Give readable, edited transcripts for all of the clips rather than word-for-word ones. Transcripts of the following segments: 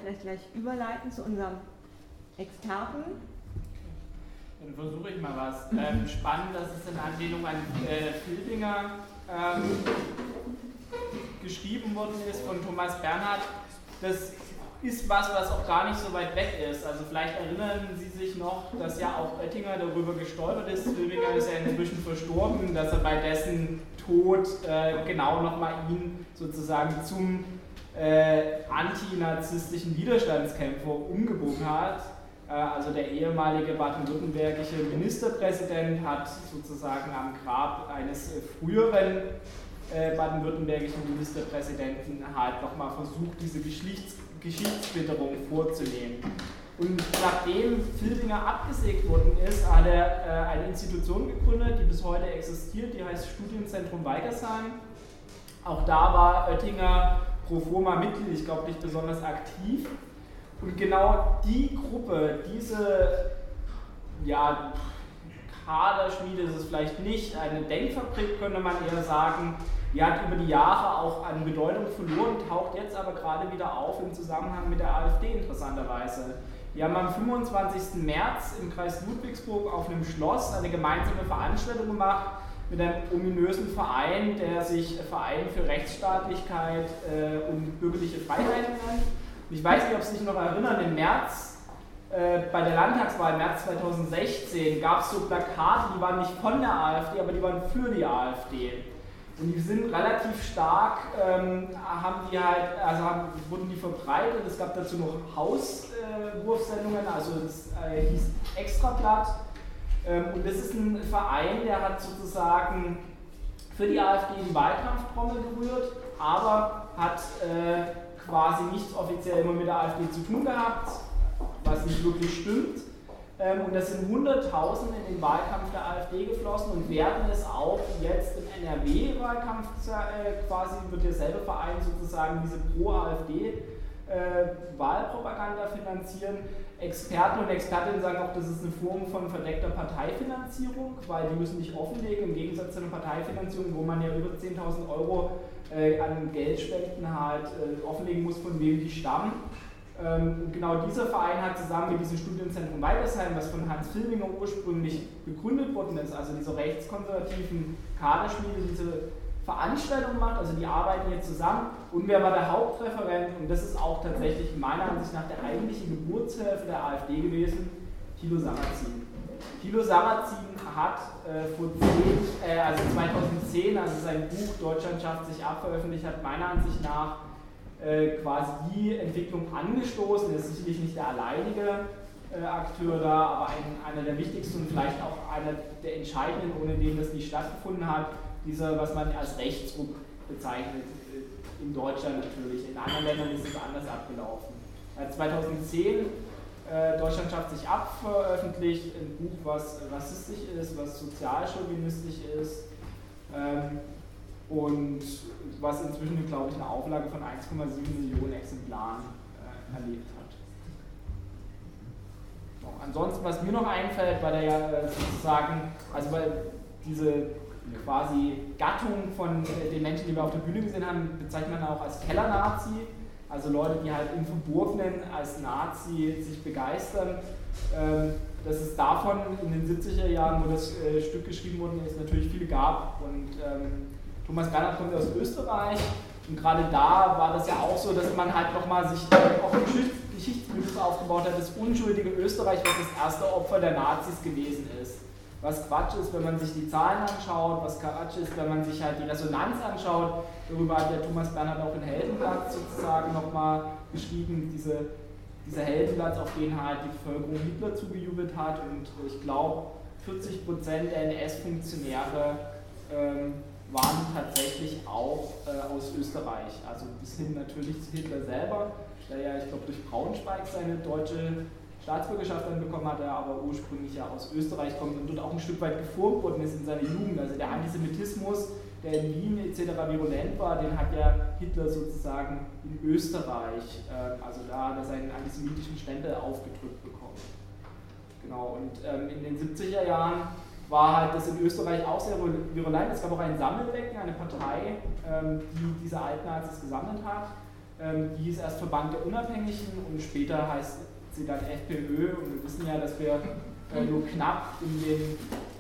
vielleicht gleich überleiten zu unserem Experten. Dann versuche ich mal was. Spannend, dass es in Anlehnung an Filbinger geschrieben worden ist von Thomas Bernhard. Das ist was auch gar nicht so weit weg ist. Also vielleicht erinnern Sie sich noch, dass ja auch Oettinger darüber gestolpert ist. Filbinger ist ja inzwischen verstorben, dass er bei dessen Tod genau nochmal ihn sozusagen zum antinazistischen Widerstandskämpfer umgebogen hat. Also der ehemalige baden-württembergische Ministerpräsident hat sozusagen am Grab eines früheren baden-württembergischen Ministerpräsidenten halt nochmal versucht, diese Geschichtsklitterung vorzunehmen. Und nachdem Filbinger abgesägt worden ist, hat er eine Institution gegründet, die bis heute existiert, die heißt Studienzentrum Weigersheim. Auch da war Oettinger pro forma Mitglied, ich glaube nicht besonders aktiv. Und genau die Gruppe, diese Kaderschmiede ist es vielleicht nicht, eine Denkfabrik könnte man eher sagen, die hat über die Jahre auch an Bedeutung verloren, taucht jetzt aber gerade wieder auf im Zusammenhang mit der AfD interessanterweise. Wir haben am 25. März im Kreis Ludwigsburg auf einem Schloss eine gemeinsame Veranstaltung gemacht mit einem ominösen Verein, der sich Verein für Rechtsstaatlichkeit und bürgerliche Freiheiten nennt. Ich weiß nicht, ob Sie sich noch erinnern, im März, bei der Landtagswahl, März 2016, gab es so Plakate, die waren nicht von der AfD, aber die waren für die AfD. Und die sind relativ stark, wurden die verbreitet. Es gab dazu noch Hauswurfsendungen, also das hieß Extrablatt. Und das ist ein Verein, der hat sozusagen für die AfD in Wahlkampftrommel gerührt, aber hat quasi nichts offiziell immer mit der AfD zu tun gehabt, was nicht wirklich stimmt. Und das sind Hunderttausende in den Wahlkampf der AfD geflossen und werden es auch jetzt im NRW-Wahlkampf quasi, wird derselbe Verein sozusagen diese Pro-AfD-Wahlpropaganda finanzieren. Experten und Expertinnen sagen auch, das ist eine Form von verdeckter Parteifinanzierung, weil die müssen nicht offenlegen, im Gegensatz zu einer Parteifinanzierung, wo man ja über 10.000 Euro an Geldspenden halt offenlegen muss, von wem die stammen. Genau dieser Verein hat zusammen mit diesem Studienzentrum Weigersheim, was von Hans Filbinger ursprünglich gegründet worden ist, also dieser rechtskonservativen Kaderschmiede, diese Veranstaltung macht, also die arbeiten jetzt zusammen. Und wer war der Hauptreferent? Und das ist auch tatsächlich meiner Ansicht nach der eigentliche Geburtshilfe der AfD gewesen, Thilo Sarrazin. Thilo Sarrazin hat 2010, also sein Buch Deutschland schafft sich ab veröffentlicht hat, meiner Ansicht nach quasi die Entwicklung angestoßen. Er ist sicherlich nicht der alleinige Akteur da, aber einer der wichtigsten und vielleicht auch einer der entscheidenden, ohne den das nicht stattgefunden hat. Dieser, was man als Rechtsruck bezeichnet, in Deutschland natürlich. In anderen Ländern ist es anders abgelaufen. 2010 Deutschland schafft sich ab veröffentlicht, ein Buch, was rassistisch ist, was sozialchauvinistisch ist. Und was inzwischen, glaube ich, eine Auflage von 1,7 Millionen Exemplaren erlebt hat. So, ansonsten, was mir noch einfällt, weil der ja sozusagen, also weil diese quasi Gattung von den Menschen, die wir auf der Bühne gesehen haben, bezeichnet man auch als Keller-Nazi, also Leute, die halt im Verborgenen als Nazi sich begeistern. Dass es davon in den 70er Jahren, wo das Stück geschrieben worden ist, natürlich viele gab. Und Thomas Bernhard kommt aus Österreich und gerade da war das ja auch so, dass man halt nochmal sich auch ein Geschichtsmythos aufgebaut hat, das unschuldige Österreich, was das erste Opfer der Nazis gewesen ist. Was Quatsch ist, wenn man sich die Zahlen anschaut, was Quatsch ist, wenn man sich halt die Resonanz anschaut. Darüber hat ja Thomas Bernhard auch in Heldenplatz sozusagen nochmal geschrieben, dieser Heldenplatz, auf den halt die Bevölkerung Hitler zugejubelt hat. Und ich glaube, 40% der NS-Funktionäre waren tatsächlich auch aus Österreich. Also bis hin natürlich zu Hitler selber, der ja, ich glaube, durch Braunschweig seine deutsche Staatsbürgerschaft dann bekommen hat, er aber ursprünglich ja aus Österreich kommt und dort auch ein Stück weit geformt worden ist in seiner Jugend. Also der Antisemitismus, der in Wien etc. virulent war, den hat ja Hitler sozusagen in Österreich, also da hat er seinen antisemitischen Stempel aufgedrückt bekommen. Genau, und in den 70er Jahren war halt das in Österreich auch sehr virulent. Es gab auch ein Sammelbecken, eine Partei, die diese Altnazis gesammelt hat. die hieß erst Verband der Unabhängigen und später heißt sie dann FPÖ und wir wissen ja, dass wir nur knapp in den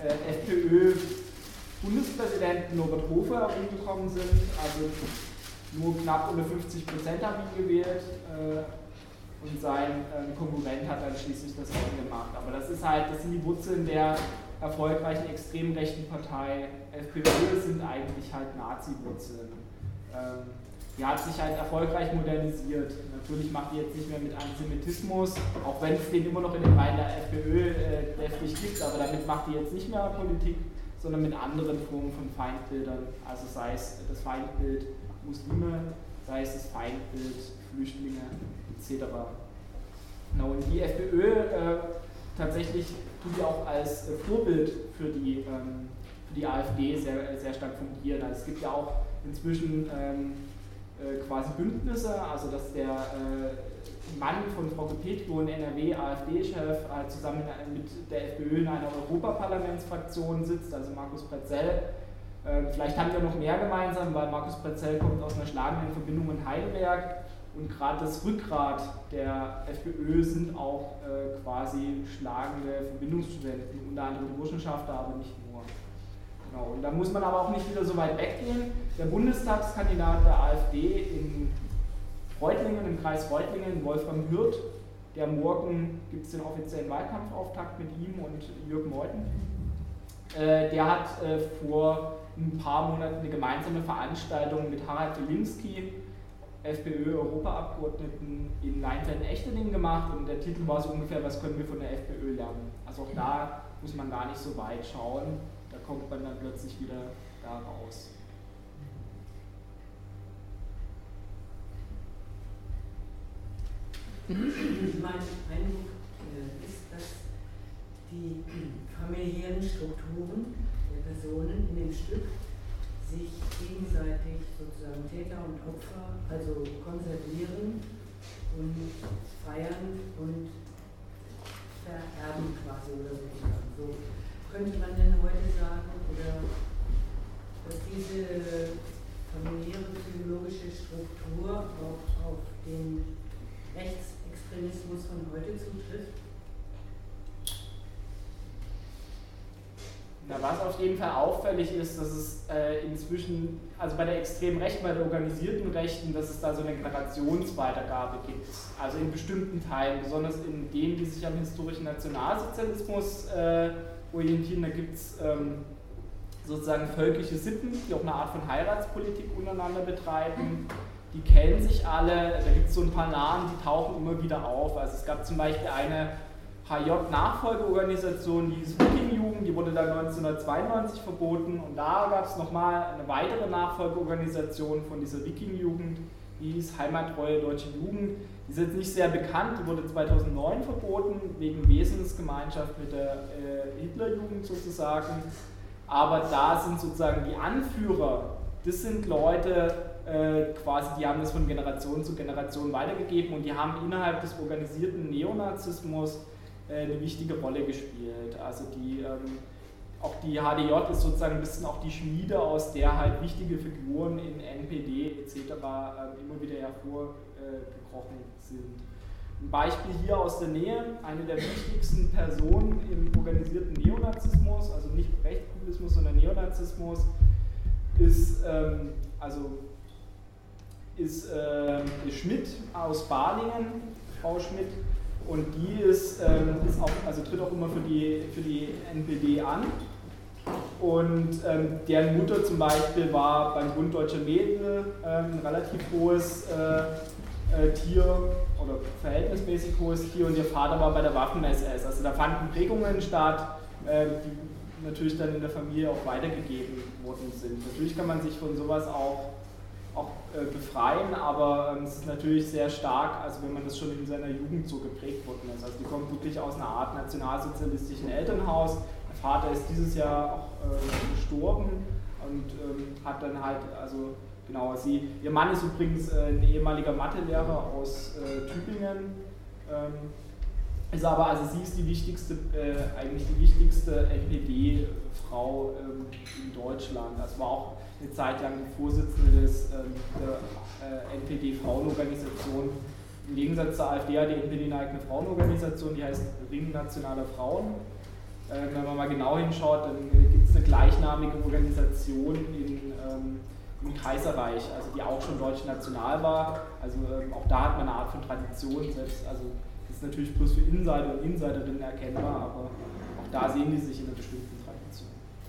FPÖ-Bundespräsidenten Norbert Hofer umgekommen sind, also nur knapp unter 50% haben ihn gewählt und sein Konkurrent hat dann schließlich das Rennen gemacht. Aber das sind die Wurzeln der erfolgreichen extrem rechten Partei. FPÖ sind eigentlich halt Nazi-Wurzeln. Die hat sich halt erfolgreich modernisiert. Natürlich macht die jetzt nicht mehr mit Antisemitismus, auch wenn es den immer noch in den Reihen der FPÖ deftig gibt, aber damit macht die jetzt nicht mehr Politik, sondern mit anderen Formen von Feindbildern, also sei es das Feindbild Muslime, sei es das Feindbild Flüchtlinge etc. Genau, und die FPÖ tatsächlich tut ja auch als Vorbild für die AfD sehr, sehr stark fungieren. Also es gibt ja auch inzwischen quasi Bündnisse, also dass der Mann von Frau Petrio, ein NRW-AfD-Chef, zusammen mit der FPÖ in einer Europaparlamentsfraktion sitzt, also Markus Pretzell. Vielleicht haben wir noch mehr gemeinsam, weil Markus Pretzell kommt aus einer schlagenden Verbindung in Heidelberg und gerade das Rückgrat der FPÖ sind auch quasi schlagende Verbindungsstudenten, unter anderem Burschenschafter, aber nicht nur. Genau. Und da muss man aber auch nicht wieder so weit weggehen. Der Bundestagskandidat der AfD in Reutlingen, im Kreis Reutlingen, Wolfram Hürth, der morgen gibt es den offiziellen Wahlkampfauftakt mit ihm und Jürgen Meuthen, der hat vor ein paar Monaten eine gemeinsame Veranstaltung mit Harald Wilimski, FPÖ-Europaabgeordneten, in Leinfelden-Echterdingen gemacht und der Titel war so ungefähr, was können wir von der FPÖ lernen. Also auch da muss man gar nicht so weit schauen, da kommt man dann plötzlich wieder da raus. Mein Eindruck ist, dass die familiären Strukturen der Personen in dem Stück sich gegenseitig sozusagen Täter und Opfer also konservieren und feiern und vererben quasi oder sozusagen. So könnte man denn heute sagen, oder dass diese familiäre psychologische Struktur auch auf den Rechtsextremismus von heute zutrifft? Na, was auf jeden Fall auffällig ist, dass es inzwischen, also bei der extremen Rechten, bei der organisierten Rechten, dass es da so eine Generationsweitergabe gibt. Also in bestimmten Teilen, besonders in denen, die sich am historischen Nationalsozialismus orientieren, da gibt es sozusagen völkische Sitten, die auch eine Art von Heiratspolitik untereinander betreiben. Die kennen sich alle, da gibt es so ein paar Namen, die tauchen immer wieder auf. Also es gab zum Beispiel eine HJ-Nachfolgeorganisation, die hieß Wikingjugend, die wurde dann 1992 verboten und da gab es nochmal eine weitere Nachfolgeorganisation von dieser Wikingjugend, die hieß Heimattreue Deutsche Jugend. Die ist jetzt nicht sehr bekannt, die wurde 2009 verboten, wegen Wesensgemeinschaft mit der Hitlerjugend sozusagen, aber da sind sozusagen die Anführer, das sind Leute, quasi, die haben das von Generation zu Generation weitergegeben und die haben innerhalb des organisierten Neonazismus eine wichtige Rolle gespielt. Also auch die HDJ ist sozusagen ein bisschen auch die Schmiede, aus der halt wichtige Figuren in NPD etc. Immer wieder hervorgekrochen sind. Ein Beispiel hier aus der Nähe, eine der wichtigsten Personen im organisierten Neonazismus, also nicht Rechtspopulismus, sondern Neonazismus, ist Schmidt aus Balingen, Frau Schmidt, und die tritt auch immer für die NPD an. Und deren Mutter zum Beispiel war beim Bund Deutscher Mädel ein relativ hohes Tier oder verhältnismäßig hohes Tier und ihr Vater war bei der Waffen-SS. Also da fanden Prägungen statt, die natürlich dann in der Familie auch weitergegeben worden sind. Natürlich kann man sich von sowas auch befreien, aber es ist natürlich sehr stark, also wenn man das schon in seiner Jugend so geprägt worden ist. Also die kommt wirklich aus einer Art nationalsozialistischen Elternhaus. Der Vater ist dieses Jahr auch gestorben und hat dann halt, also genau, ihr Mann ist übrigens ein ehemaliger Mathelehrer aus Tübingen Ist aber, also sie ist die wichtigste, eigentlich die wichtigste NPD-Frau in Deutschland. Das war auch eine Zeit lang die Vorsitzende der NPD-Frauenorganisation. Im Gegensatz zur AfD hat die NPD eine eigene Frauenorganisation, die heißt Ring Nationaler Frauen. Wenn man mal genau hinschaut, dann gibt es eine gleichnamige Organisation im Kaiserreich, also die auch schon deutsch-national war. Also auch da hat man eine Art von Tradition, selbst, also das ist natürlich bloß für Insider und Insiderinnen erkennbar, aber auch da sehen die sich in einer bestimmten Tradition.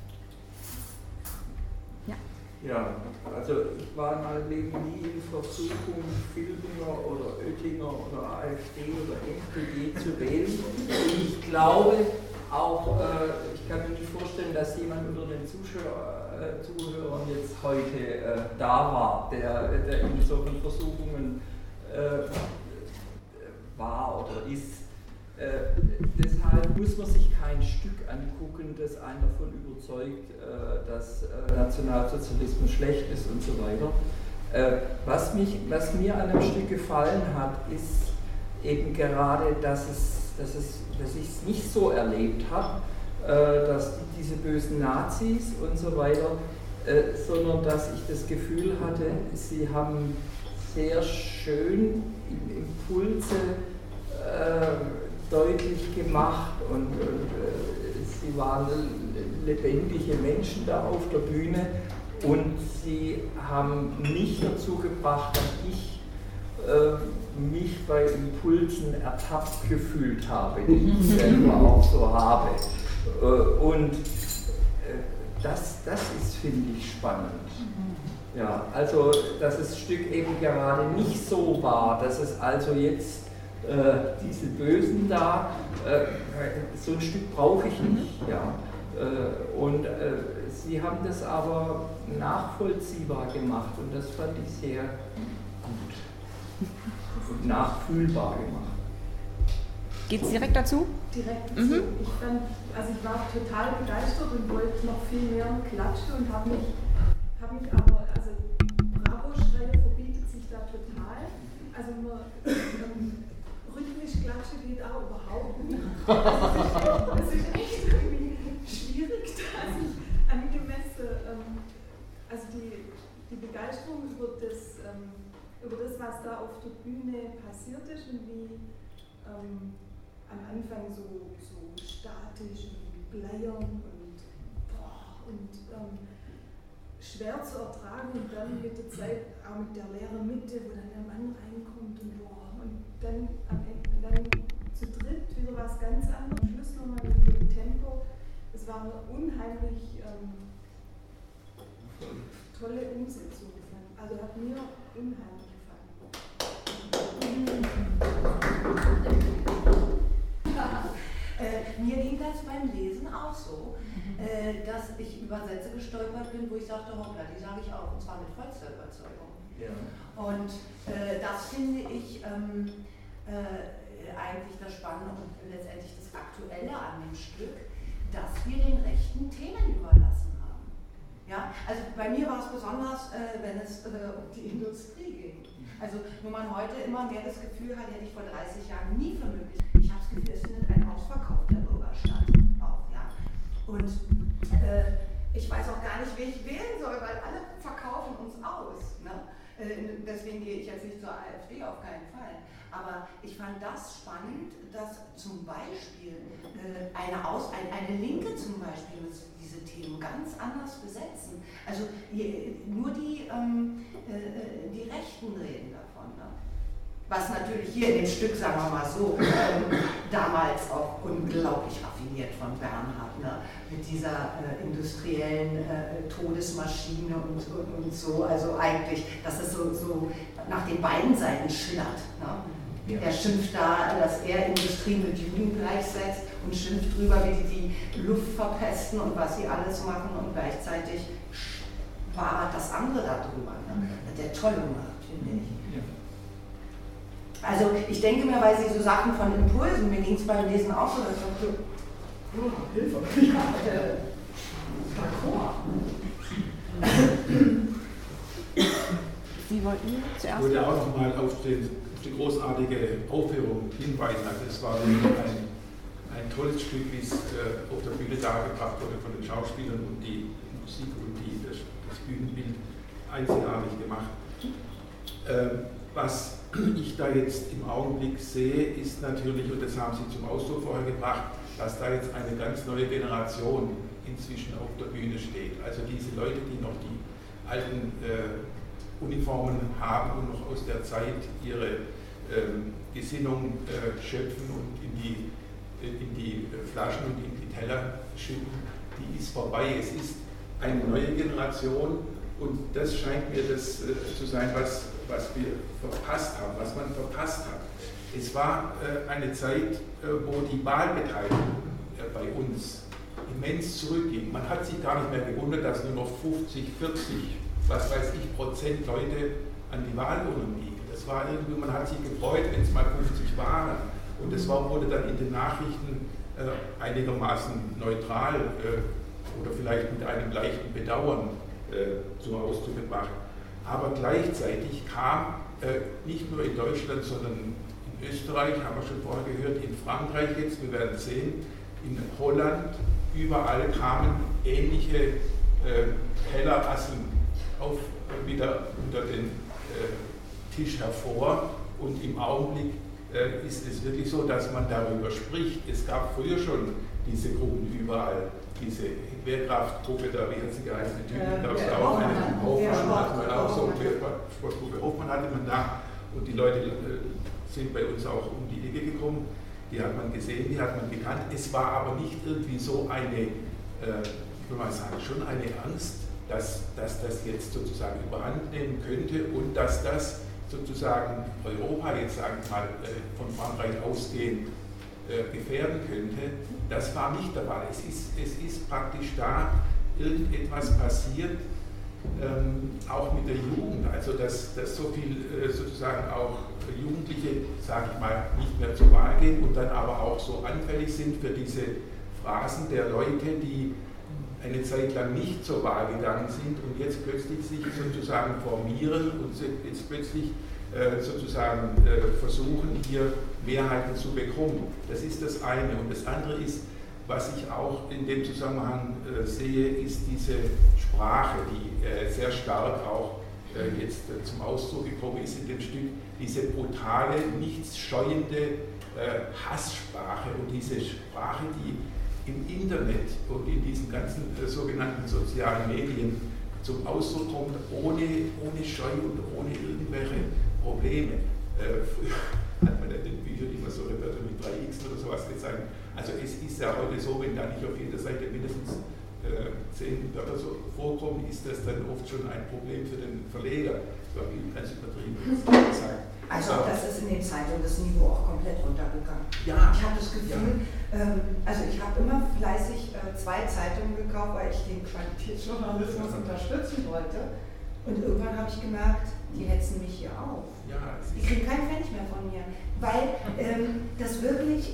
Ja, also ich war in meinem Leben nie in Versuchung, Filbinger oder Oettinger oder AfD oder NPD zu wählen. Und ich glaube auch, ich kann mir nicht vorstellen, dass jemand unter den Zuhörern jetzt heute da war, der in solchen Versuchungen war oder ist. Deshalb muss man sich kein Stück angucken, das einen davon überzeugt, dass Nationalsozialismus schlecht ist und so weiter. Was mir an dem Stück gefallen hat, ist eben gerade, dass ich es nicht so erlebt habe, dass diese bösen Nazis und so weiter, sondern dass ich das Gefühl hatte, sie haben sehr schön Impulse deutlich gemacht und sie waren lebendige Menschen da auf der Bühne und sie haben mich dazu gebracht, dass ich mich bei Impulsen ertappt gefühlt habe, die ich selber auch so habe. Und das ist, finde ich, spannend. Ja, also, dass das Stück eben gerade nicht so war, dass es also jetzt diese Bösen da, so ein Stück brauche ich nicht. Ja. Und sie haben das aber nachvollziehbar gemacht und das fand ich sehr gut und nachfühlbar gemacht. Geht's direkt dazu? Direkt dazu. Ich war total begeistert und wollte noch viel mehr klatschen und habe mich aber, also Bravo-Schreie verbietet sich da total. Also rhythmisch klatschen geht auch überhaupt nicht. Das ist echt irgendwie schwierig, da sich angemessen, also die Begeisterung über das, was da auf der Bühne passiert ist und wie am Anfang so statisch und bleiern und schwer zu ertragen und dann mit der Zeit auch mit der leeren Mitte, wo dann der Mann reinkommt und dann am Ende dann zu dritt wieder was ganz anderes. Am Schluss nochmal mit dem Tempo. Es war eine unheimlich tolle Umsetzung. Also hat mir unheimlich gefallen. Mir ging das beim Lesen auch so, dass ich über Sätze gestolpert bin, wo ich sagte, hoppla, die sage ich auch, und zwar mit vollster Überzeugung. Ja. Und das finde ich eigentlich das Spannende und letztendlich das Aktuelle an dem Stück, dass wir den rechten Themen überlassen haben. Ja? Also bei mir war es besonders, wenn es um die Industrie ging. Also wo man heute immer mehr das Gefühl hat, hätte ich vor 30 Jahren nie für möglich. Ich habe das Gefühl, es findet ein Ausverkauf der Bürger statt. Auch, ja. Und ich weiß auch gar nicht, wen ich wählen soll, weil alle verkaufen uns aus. Ne? Deswegen gehe ich jetzt nicht zur AfD, auf keinen Fall. Aber ich fand das spannend, dass zum Beispiel eine Linke zum Beispiel diese Themen ganz anders besetzen. Also nur die Rechten reden davon. Ne? Was natürlich hier in dem Stück, sagen wir mal so, damals auch unglaublich raffiniert von Bernhard, ne? Mit dieser industriellen Todesmaschine und so, also eigentlich, dass es so nach den beiden Seiten schillert. Ne? Ja. Er schimpft da, dass er Industrie mit Juden gleichsetzt und schimpft drüber, wie die Luft verpesten und was sie alles machen und gleichzeitig wabert das andere darüber. Ne? Das hat der toll gemacht, finde ich. Ja. Also ich denke mir, weil Sie so Sachen von Impulsen, mir ging es beim Lesen auch so, dass ich dachte, Hilfe, d'accord. Sie wollten zuerst? Ich würde auch noch mal auf den die großartige Aufführung hinweisen. Also es war ein tolles Stück, wie es auf der Bühne dargebracht wurde von den Schauspielern und die Musik und das Bühnenbild einzigartig gemacht. Was ich da jetzt im Augenblick sehe, ist natürlich, und das haben Sie zum Ausdruck vorher gebracht, dass da jetzt eine ganz neue Generation inzwischen auf der Bühne steht. Also diese Leute, die noch die alten Uniformen haben und noch aus der Zeit ihre Gesinnung schöpfen und in die Flaschen und in die Teller schütten, die ist vorbei. Es ist eine neue Generation und das scheint mir das zu sein, was wir verpasst haben, was man verpasst hat. Es war eine Zeit, wo die Wahlbeteiligung bei uns immens zurückging. Man hat sich gar nicht mehr gewundert, dass nur noch 50, 40, was weiß ich, Prozent Leute an die Wahlurnen gingen. Das war irgendwie, man hat sich gefreut, wenn es mal 50 waren. Und das wurde dann in den Nachrichten einigermaßen neutral oder vielleicht mit einem leichten Bedauern zum Ausdruck gebracht. Aber gleichzeitig kam nicht nur in Deutschland, sondern in Österreich, haben wir schon vorher gehört, in Frankreich jetzt, wir werden sehen, in Holland, überall kamen ähnliche Kellerasseln wieder unter den Tisch hervor. Und im Augenblick ist es wirklich so, dass man darüber spricht. Es gab früher schon diese Gruppen überall, diese Wehrkraftgruppe, da wie hat sie geheißen, in Tübingen, da gab es auch eine Hoffmann, hatte man auch so, Sportgruppe Hoffmann hatte man da und die Leute sind bei uns auch um die Ecke gekommen, die hat man gesehen, die hat man gekannt. Es war aber nicht irgendwie so eine, ich will mal sagen, schon eine Angst, dass das jetzt sozusagen überhand nehmen könnte und dass das sozusagen Europa jetzt, sagen wir mal, von Frankreich ausgehend gefährden könnte. Das war nicht der Fall. Es ist praktisch da irgendetwas passiert, auch mit der Jugend, also dass so viel sozusagen auch Jugendliche, sage ich mal, nicht mehr zur Wahl gehen und dann aber auch so anfällig sind für diese Phrasen der Leute, die eine Zeit lang nicht zur Wahl gegangen sind und jetzt plötzlich sich sozusagen formieren und jetzt plötzlich sozusagen versuchen, hier Mehrheiten zu bekommen. Das ist das eine. Und das andere ist, was ich auch in dem Zusammenhang sehe, ist diese Sprache, die sehr stark auch jetzt zum Ausdruck gekommen ist in dem Stück, diese brutale, nichts scheuende Hasssprache und diese Sprache, die im Internet und in diesen ganzen sogenannten sozialen Medien zum Ausdruck kommt, ohne Scheu und ohne irgendwelche Probleme. Früher hat man in den Büchern immer so Wörter mit 3x oder sowas gezeigt. Also es ist ja heute so, wenn da nicht auf jeder Seite mindestens 10 Wörter so vorkommen, ist das dann oft schon ein Problem für den Verleger. Das war ganz übertrieben gesagt. Also das ist in den Zeitungen das Niveau auch komplett runtergegangen. Ja. Ich habe das Gefühl, also ich habe immer fleißig 2 Zeitungen gekauft, weil ich den Qualitätsjournalismus unterstützen wollte. Und irgendwann habe ich gemerkt, die hetzen mich hier auf. Ja, die kriegen keinen Pfennig mehr von mir, weil das wirklich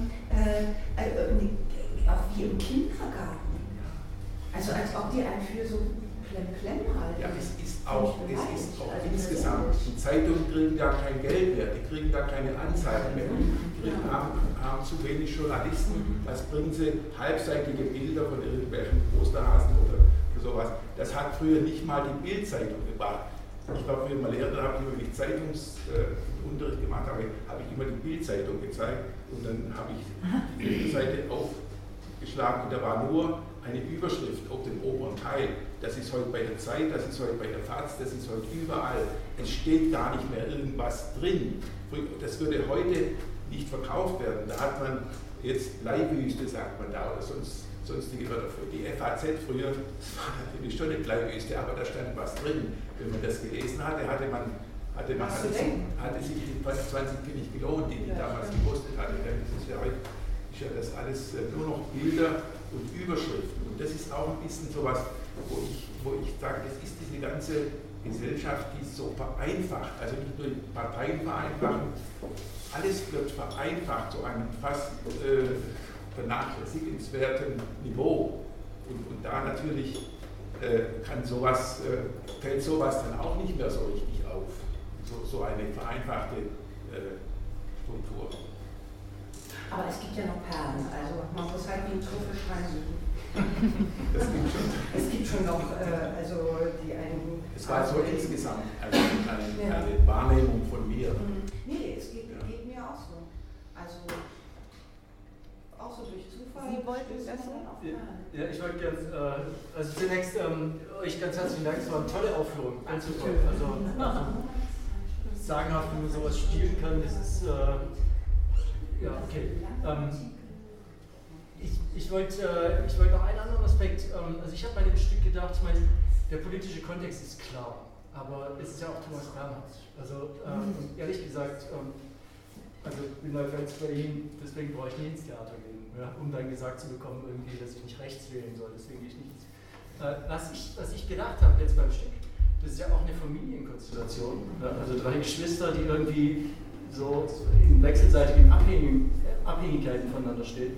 auch wie im Kindergarten. Also als ob die einen für so Klem halten. Ja, es ist auch insgesamt, die Zeitungen kriegen da kein Geld mehr, die kriegen da keine Anzeigen mehr, die haben zu wenig Journalisten, was bringen sie, halbseitige Bilder von irgendwelchen Osterhasen oder sowas. Das hat früher nicht mal die Bild-Zeitung gebracht. Ich war früher mal Lehrer, da habe ich immer, wenn ich Zeitungsunterricht gemacht habe, habe ich immer die Bild-Zeitung gezeigt und dann habe ich die Bildseite aufgeschlagen und da war nur eine Überschrift auf dem oberen Teil. Das ist heute bei der Zeit, das ist heute bei der FAZ, das ist heute überall. Es steht gar nicht mehr irgendwas drin. Das würde heute nicht verkauft werden. Da hat man jetzt Bleibüste, sagt man da, oder sonstige Wörter. Die FAZ früher, das war natürlich schon eine Bleibüste, aber da stand was drin. Wenn man das gelesen hatte, hatte sich die 20 Pfennig gelohnt, die damals gekostet hatte. Das ist ja heute ist ja das alles nur noch Bilder und Überschriften. Und das ist auch ein bisschen sowas, wo ich sage, das ist diese ganze Gesellschaft, die ist so vereinfacht, also nicht nur die Parteien vereinfachen, alles wird vereinfacht zu einem fast vernachlässigenswerten Niveau. Und da natürlich fällt sowas dann auch nicht mehr so richtig auf, so eine vereinfachte Struktur. Aber es gibt ja noch Perlen, also man muss halt wie ein Trüffelschwein suchen. Das gibt schon. Es gibt schon noch, also die einen... Es war so insgesamt eine Wahrnehmung von mir. Nee, es geht mir auch so. Also auch so durch Zufall. Sie wollten das so? Ja, ich wollte ganz, also zunächst euch ganz herzlichen Dank, es war eine tolle Aufführung. Ganz super. Also sagenhaft, wie man sowas spielen kann, das ist, ja, okay. Ich wollte noch einen anderen Aspekt, also ich habe bei dem Stück gedacht, ich meine, der politische Kontext ist klar, aber es ist ja auch Thomas Bernhard. Also ehrlich gesagt, also ich bin da ganz bei ihm, deswegen brauche ich nie ins Theater gehen, ja, um dann gesagt zu bekommen, irgendwie, dass ich nicht rechts wählen soll, deswegen gehe ich nicht. Was ich gedacht habe jetzt beim Stück, das ist ja auch eine Familienkonstellation, ja, also 3 Geschwister, die irgendwie so in wechselseitigen Abhängigkeiten voneinander stehen.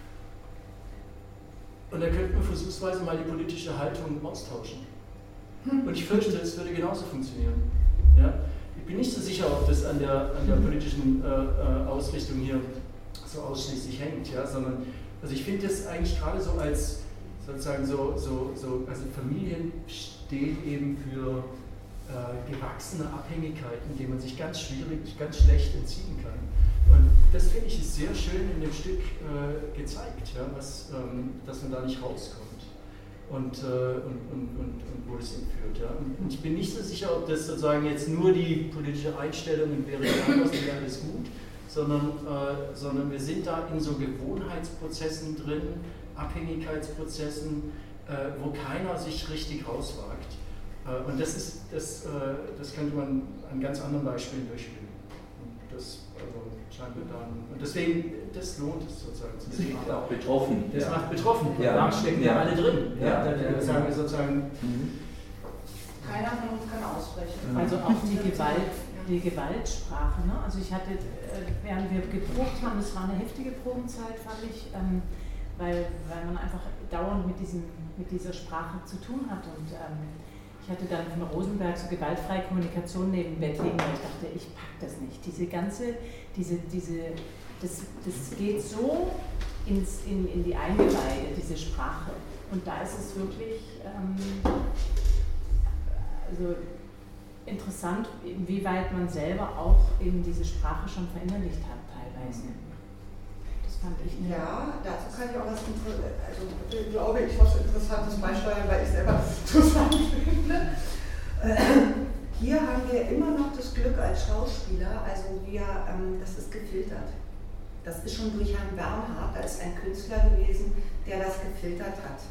Und da könnte man versuchsweise mal die politische Haltung austauschen. Und ich fürchte, es würde genauso funktionieren. Ja? Ich bin nicht so sicher, ob das an der politischen Ausrichtung hier so ausschließlich hängt, ja? Sondern also ich finde das eigentlich gerade so als sozusagen also Familien stehen eben für gewachsene Abhängigkeiten, die man sich ganz schlecht entziehen kann. Und das finde ich ist sehr schön in dem Stück gezeigt, ja, dass man da nicht rauskommt und wo das hinführt. Ja. Und ich bin nicht so sicher, ob das sozusagen jetzt nur die politische Einstellung wäre, wäre alles gut, sondern wir sind da in so Gewohnheitsprozessen drin, Abhängigkeitsprozessen, wo keiner sich richtig rauswagt. Und das könnte man an ganz anderen Beispielen durchspielen. Und das scheint mir dann. Und deswegen, das lohnt es sozusagen. Das macht auch betroffen. Das macht betroffen. Ja. Da stecken wir alle drin. Ja. Da sagen wir sozusagen. Keiner von uns kann ausbrechen. Also auch die Gewaltsprache. Ne? Also ich hatte, während wir geprobt haben, es war eine heftige Probenzeit, fand ich, weil man einfach dauernd mit dieser Sprache zu tun hat. Und ich hatte dann von Rosenberg so gewaltfreie Kommunikation neben dem Bett liegen, weil ich dachte, ich pack das nicht. Das geht so in die Eingeweide, diese Sprache. Und da ist es wirklich also interessant, inwieweit man selber auch eben diese Sprache schon verinnerlicht hat teilweise. Das fand ich nicht. Ja, dazu kann ich auch was glaube ich, was Interessantes beisteuern, weil ich selber das interessant finde. Hier haben wir immer noch das Glück als Schauspieler, also das ist gefiltert. Das ist schon durch Herrn Bernhard, da ist ein Künstler gewesen, der das gefiltert hat.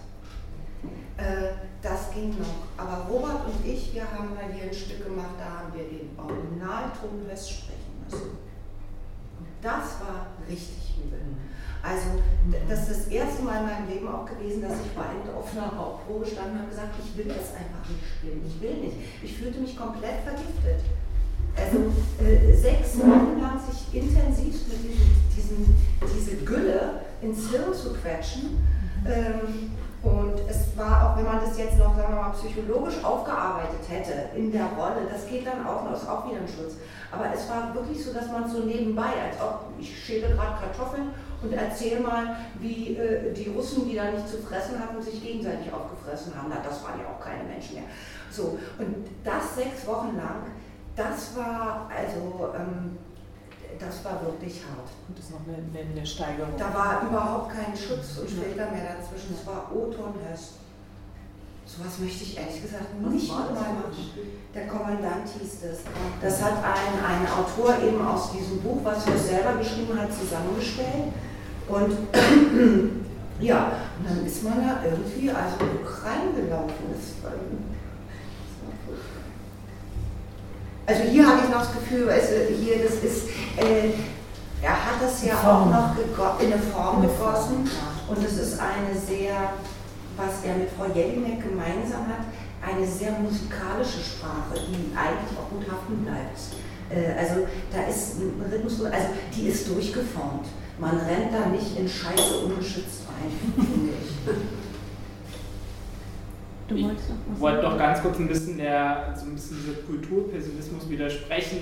Das ging noch. Aber Robert und ich, wir haben mal hier ein Stück gemacht, da haben wir den Originalton West sprechen müssen. Und das war richtig übel. Also das ist das erste Mal in meinem Leben auch gewesen, dass ich weinend auf einer Hauptprobe stand und habe gesagt, ich will das einfach nicht spielen, ich will nicht. Ich fühlte mich komplett vergiftet. Also 6 Wochen lang sich intensivst mit diese Gülle ins Hirn zu quetschen. Und es war auch, wenn man das jetzt noch, sagen wir mal, psychologisch aufgearbeitet hätte in der Rolle, das geht dann auch noch, ist auch wieder ein Schutz. Aber es war wirklich so, dass man so nebenbei, als ob ich schäle gerade Kartoffeln und erzähle mal, wie die Russen, die da nicht zu fressen hatten, sich gegenseitig aufgefressen haben. Na, das waren ja auch keine Menschen mehr. So, und das 6 Wochen lang, das war das war wirklich hart. Und das ist noch eine Steigerung. Da war überhaupt kein Schutz und Filter mehr dazwischen. Es war O-Ton Höst. So was möchte ich ehrlich gesagt nicht nochmal machen. Der Kommandant hieß das. Das hat ein Autor eben aus diesem Buch, was er selber geschrieben hat, zusammengestellt. Und ja, und dann ist man da irgendwie reingelaufen. Also hier habe ich noch das Gefühl, hier, das ist, er hat das ja auch noch in eine Form gegossen und es ist eine sehr, was er mit Frau Jelinek gemeinsam hat, eine sehr musikalische Sprache, die eigentlich auch gut haften bleibt. Also da ist ein Rhythmus, also die ist durchgeformt. Man rennt da nicht in Scheiße ungeschützt rein, finde ich. Ich wollte noch ganz kurz ein bisschen dieser Kulturpessimismus widersprechen,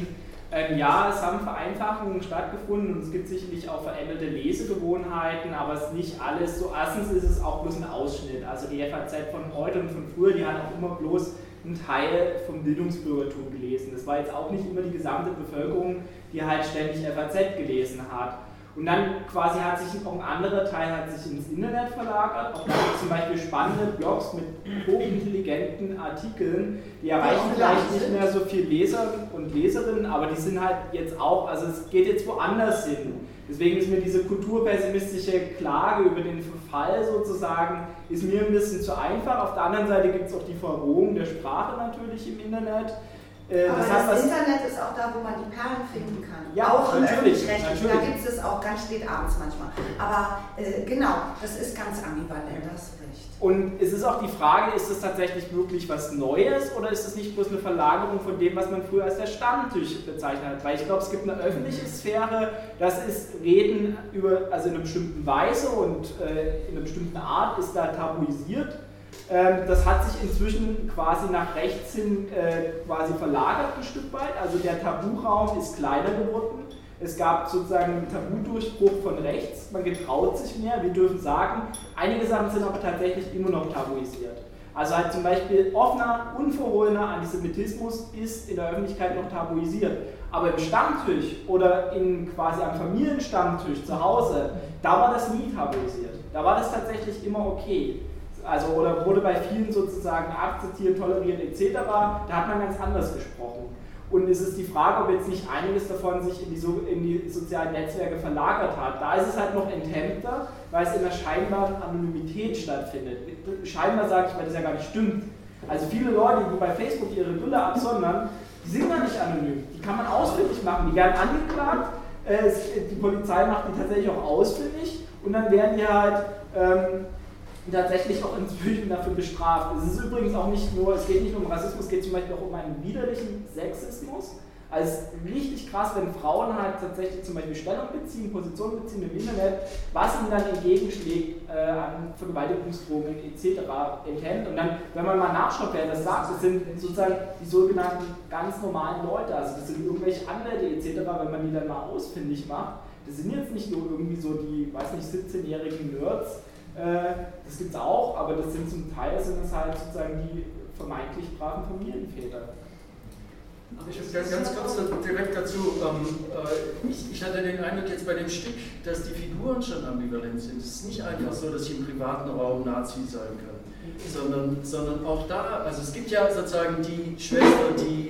Ja, es haben Vereinfachungen stattgefunden und es gibt sicherlich auch veränderte Lesegewohnheiten, aber es ist nicht alles so. Erstens ist es auch bloß ein Ausschnitt. Also die FAZ von heute und von früher, die hat auch immer bloß einen Teil vom Bildungsbürgertum gelesen. Das war jetzt auch nicht immer die gesamte Bevölkerung, die halt ständig FAZ gelesen hat. Und dann quasi hat sich auch ein anderer Teil ins Internet verlagert. Auch da gibt es zum Beispiel spannende Blogs mit hochintelligenten Artikeln, die erreichen vielleicht nicht mehr so viel Leser und Leserinnen, aber die sind halt jetzt auch, also es geht jetzt woanders hin. Deswegen ist mir diese kulturpessimistische Klage über den Verfall sozusagen, ist mir ein bisschen zu einfach. Auf der anderen Seite gibt es auch die Verrohung der Sprache natürlich im Internet. Aber das Internet ist auch da, wo man die Perlen finden kann. Ja, auch im natürlich. Öffentlich-Rechtlichen. Da gibt es auch ganz spät abends manchmal. Aber genau, das ist ganz ambivalent, das ist recht. Und es ist auch die Frage, ist das tatsächlich wirklich was Neues oder ist es nicht bloß eine Verlagerung von dem, was man früher als der Stammtisch bezeichnet hat? Weil ich glaube, es gibt eine öffentliche Sphäre, das ist Reden über, also in einer bestimmten Weise und in einer bestimmten Art ist da tabuisiert. Das hat sich inzwischen quasi nach rechts hin quasi verlagert ein Stück weit, also der Taburaum ist kleiner geworden. Es gab sozusagen einen Tabudurchbruch von rechts, man getraut sich mehr, wir dürfen sagen, einige Sachen sind aber tatsächlich immer noch tabuisiert. Also halt zum Beispiel offener, unverhohlener Antisemitismus ist in der Öffentlichkeit noch tabuisiert. Aber im Stammtisch oder quasi am Familienstammtisch zu Hause, da war das nie tabuisiert. Da war das tatsächlich immer okay. Also, oder wurde bei vielen sozusagen akzeptiert, toleriert etc., da hat man ganz anders gesprochen. Und es ist die Frage, ob jetzt nicht einiges davon sich in die sozialen Netzwerke verlagert hat. Da ist es halt noch enthemmter, weil es in einer scheinbaren Anonymität stattfindet. Scheinbar sage ich, weil das ja gar nicht stimmt. Also viele Leute, die bei Facebook ihre Bilder absondern, die sind gar nicht anonym. Die kann man ausfindig machen, die werden angeklagt, die Polizei macht die tatsächlich auch ausfindig und dann werden die halt tatsächlich auch inzwischen dafür bestraft. Es ist übrigens auch nicht nur, es geht nicht nur um Rassismus, es geht zum Beispiel auch um einen widerlichen Sexismus. Also es ist richtig krass, wenn Frauen halt tatsächlich zum Beispiel Stellung beziehen, Position beziehen im Internet, was ihnen dann entgegenschlägt an Vergewaltigungsdrohungen etc. enthemmt. Und dann, wenn man mal nachschaut, wer das sagt, das sind sozusagen die sogenannten ganz normalen Leute, also das sind irgendwelche Anwälte etc., wenn man die dann mal ausfindig macht. Das sind jetzt nicht nur irgendwie so die, weiß nicht, 17-jährigen Nerds, das gibt es auch, aber das sind zum Teil sind das halt sozusagen die vermeintlich braven Familienväter. Ich habe ganz kurz direkt dazu, ich hatte den Eindruck jetzt bei dem Stück, dass die Figuren schon ambivalent sind. Es ist nicht einfach so, dass ich im privaten Raum Nazi sein kann, sondern auch da, also es gibt ja sozusagen die Schwester,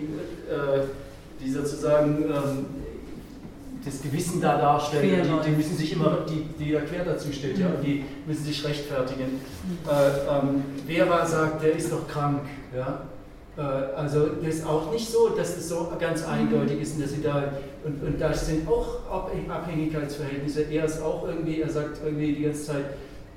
die sozusagen das Gewissen da darstellen, die müssen sich immer, die da quer dazu steht, ja, die müssen sich rechtfertigen. Vera sagt, der ist doch krank, ja. Also das ist auch nicht so, dass es so ganz eindeutig ist, dass sie da, und da sind auch Abhängigkeitsverhältnisse. Er ist auch irgendwie, er sagt irgendwie die ganze Zeit,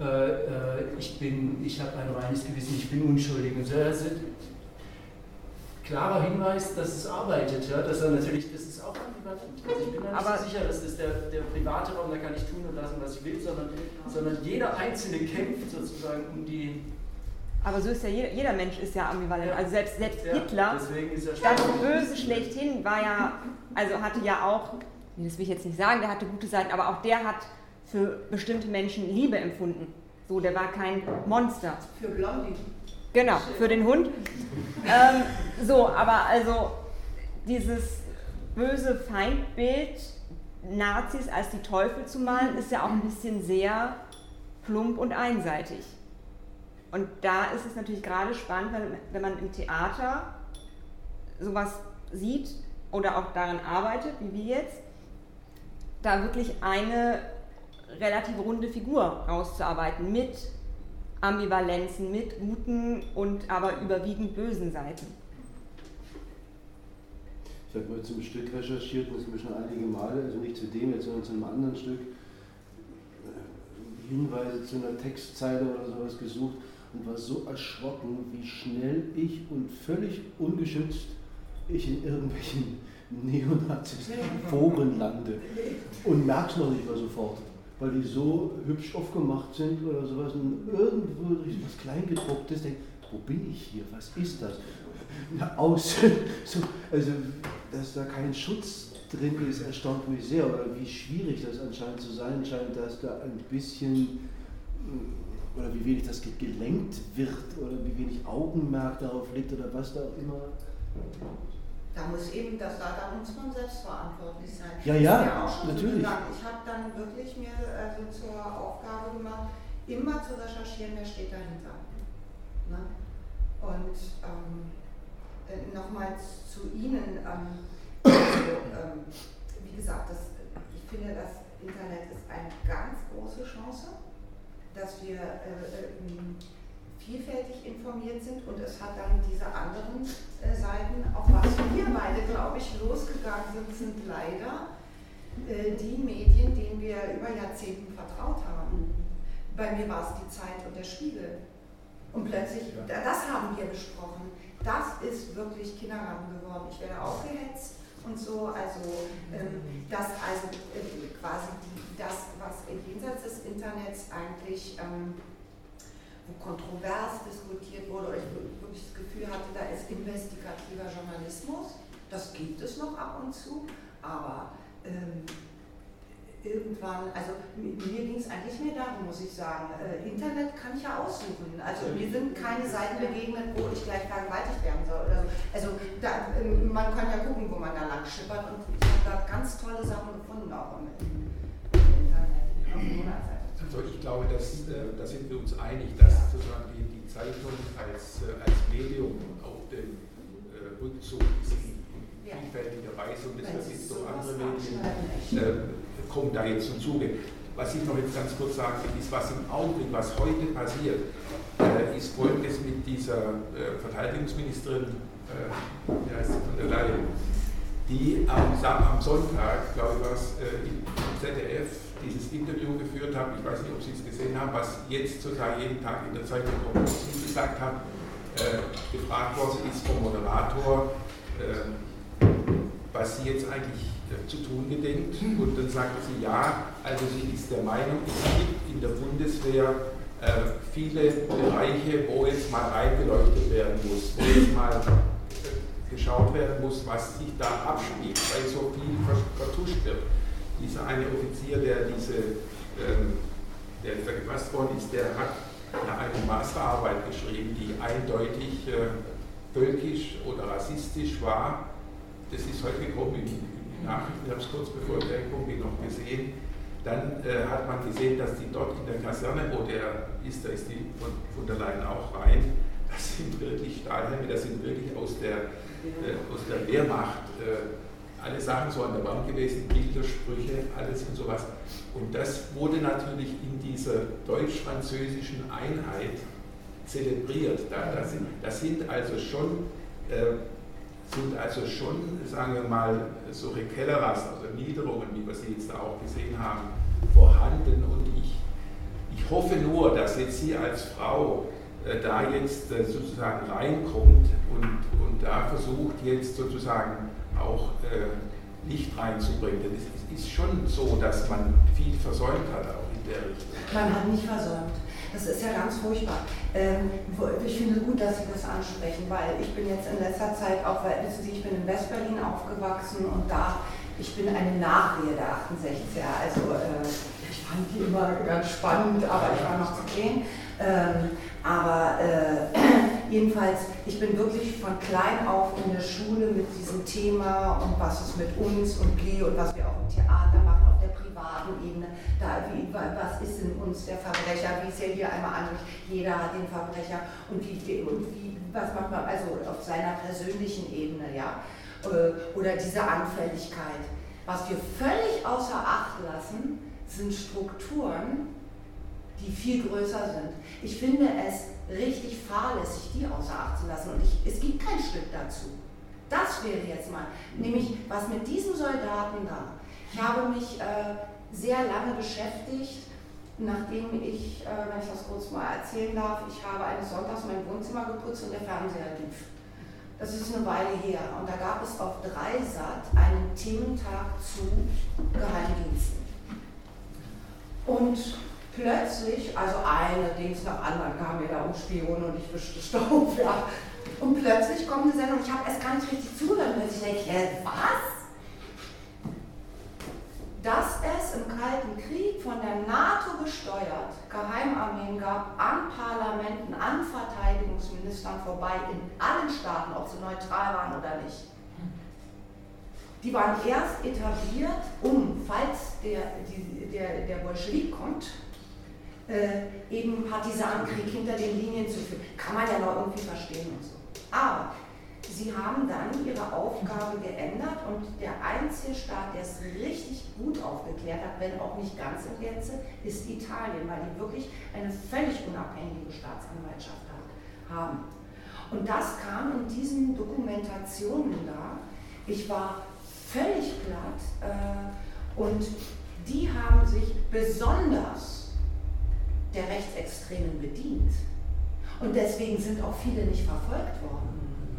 ich habe ein reines Gewissen, ich bin unschuldig. Und so, also, klarer Hinweis, dass es arbeitet, ja, dass er natürlich, das ist auch ambivalent. Also ich bin da nicht so sicher, dass das der private Raum, da kann ich tun und lassen, was ich will, sondern jeder Einzelne kämpft sozusagen um die. Aber so ist ja jeder Mensch ist ja ambivalent. Also selbst Hitler, ist das Böse schlechthin war ja, also hatte ja auch, das will ich jetzt nicht sagen, der hatte gute Seiten, aber auch der hat für bestimmte Menschen Liebe empfunden. So, der war kein Monster. Für Blondie. Genau, für den Hund. Aber also dieses böse Feindbild, Nazis als die Teufel zu malen, ist ja auch ein bisschen sehr plump und einseitig. Und da ist es natürlich gerade spannend, wenn man im Theater sowas sieht oder auch daran arbeitet, wie wir jetzt, da wirklich eine relativ runde Figur rauszuarbeiten mit Ambivalenzen, mit guten und aber überwiegend bösen Seiten. Ich habe mal zum Stück recherchiert, und das ist schon einige Male, also nicht zu dem jetzt, sondern zu einem anderen Stück, Hinweise zu einer Textzeile oder sowas gesucht und war so erschrocken, wie schnell ich und völlig ungeschützt ich in irgendwelchen Neonazis-Foren lande und merk's noch nicht mal sofort, weil die so hübsch aufgemacht sind oder sowas und irgendwo was Kleingedrucktes, denke, wo bin ich hier, was ist das? So, also, dass da kein Schutz drin ist, erstaunt mich sehr, oder wie schwierig das anscheinend zu sein scheint, dass da ein bisschen, oder wie wenig das gelenkt wird, oder wie wenig Augenmerk darauf liegt, oder was da auch immer. Da muss man selbst verantwortlich sein. Ja, das ja, ist mir auch schon natürlich. So gegangen. Ich habe dann wirklich mir zur Aufgabe gemacht, immer zu recherchieren, wer steht dahinter. Ne? Und nochmals zu Ihnen, wie gesagt, ich finde, das Internet ist eine ganz große Chance, dass wir vielfältig informiert sind, und es hat dann diese anderen Seiten, auf was wir beide, glaube ich, losgegangen sind leider die Medien, denen wir über Jahrzehnte vertraut haben. Bei mir war es die Zeit und der Spiegel. Und plötzlich, das haben wir besprochen, das ist wirklich Kindergarten geworden. Ich werde aufgehetzt und so, quasi das, was jenseits des Internets eigentlich wo kontrovers diskutiert wurde, oder ich wirklich das Gefühl hatte, da ist investigativer Journalismus, das gibt es noch ab und zu, aber irgendwann, also mir ging es eigentlich mehr darum, muss ich sagen, Internet kann ich ja aussuchen. Also mir sind keine Seiten begegnet, wo ich gleich vergewaltigt werden soll. Man kann ja gucken, wo man da lang schippert, und ich habe da ganz tolle Sachen gefunden, auch im Internet, auf der Monatseite. Also ich glaube, da sind wir uns einig, dass sozusagen die Zeitung als Medium auf den Rückzug ist in vielfältiger Weise, und deshalb gibt es doch andere Medien, kommt da jetzt zum Zuge. Was ich noch jetzt ganz kurz sagen will, ist, was im Augenblick, was heute passiert, ist Folgendes mit dieser Verteidigungsministerin, wie heißt sie, von der Leyen, die am Sonntag, glaube ich, was im ZDF dieses Interview geführt hat. Ich weiß nicht, ob Sie es gesehen haben, was jetzt sozusagen jeden Tag in der Zeitung kommt, was sie gesagt hat, gefragt worden ist vom Moderator, was sie jetzt eigentlich zu tun gedenkt, und dann sagte sie, ja, also sie ist der Meinung, es gibt in der Bundeswehr viele Bereiche, wo jetzt mal reingeleuchtet werden muss, wo jetzt mal geschaut werden muss, was sich da abspielt, weil so viel vertuscht wird. Dieser eine Offizier, der gefasst worden ist, der hat eine Masterarbeit geschrieben, die eindeutig völkisch oder rassistisch war. Das ist heute gekommen in die Nachrichten, ich habe es kurz bevor der kommt noch gesehen. Dann hat man gesehen, dass die dort in der Kaserne, wo der ist, da ist die von der Leyen auch rein, das sind wirklich Stahlhelme, das sind wirklich aus der Wehrmacht alle Sachen so an der Wand gewesen, Bildersprüche, alles und sowas. Und das wurde natürlich in dieser deutsch-französischen Einheit zelebriert. Das sind also schon, sagen wir mal, solche Kellerrassen, also Niederungen, wie wir sie jetzt auch gesehen haben, vorhanden. Und ich hoffe nur, dass jetzt Sie als Frau da jetzt sozusagen reinkommt und da versucht jetzt sozusagen auch Licht reinzubringen. Denn es ist schon so, dass man viel versäumt hat, auch in der Richtung. Man hat nicht versäumt. Das ist ja ganz furchtbar. Ich finde gut, dass Sie das ansprechen, weil ich bin jetzt in letzter Zeit auch, wissen Sie, ich bin in West-Berlin aufgewachsen, und ich bin eine Nachwehe der 68er. Also ich fand die immer ganz spannend, aber ich war noch zu klein. Jedenfalls, ich bin wirklich von klein auf in der Schule mit diesem Thema und was ist mit uns und und was wir auch im Theater machen, auf der privaten Ebene. Was ist in uns der Verbrecher, wie es ja hier einmal anspricht, jeder hat den Verbrecher, und was macht man also auf seiner persönlichen Ebene, ja? Oder diese Anfälligkeit. Was wir völlig außer Acht lassen, sind Strukturen, die viel größer sind. Ich finde es richtig fahrlässig, die außer Acht zu lassen, und es gibt kein Stück dazu. Das wäre jetzt mal, nämlich was mit diesen Soldaten da. Ich habe mich sehr lange beschäftigt, nachdem wenn ich das kurz mal erzählen darf, ich habe eines Sonntags mein Wohnzimmer geputzt und der Fernseher lief. Das ist eine Weile her, und da gab es auf Dreisat einen Thementag zu Geheimdiensten. Und plötzlich, also eine Dings nach anderen kam mir da um Spione und ich wischte Staub, ja. Und plötzlich kommt eine Sendung, ich habe erst gar nicht richtig zugehört, und ich denke, was? von der NATO gesteuert Geheimarmeen gab an Parlamenten, an Verteidigungsministern vorbei in allen Staaten, ob sie neutral waren oder nicht. Die waren erst etabliert, falls der Bolschewik kommt, eben Partisanenkrieg hinter den Linien zu führen. Kann man ja noch irgendwie verstehen und so. Aber sie haben dann ihre Aufgabe geändert und der einzige Staat, der es richtig gut aufgeklärt hat, wenn auch nicht ganz im Gänze, ist Italien, weil die wirklich eine völlig unabhängige Staatsanwaltschaft haben. Und das kam in diesen Dokumentationen da. Ich war völlig platt und die haben sich besonders der Rechtsextremen bedient. Und deswegen sind auch viele nicht verfolgt worden.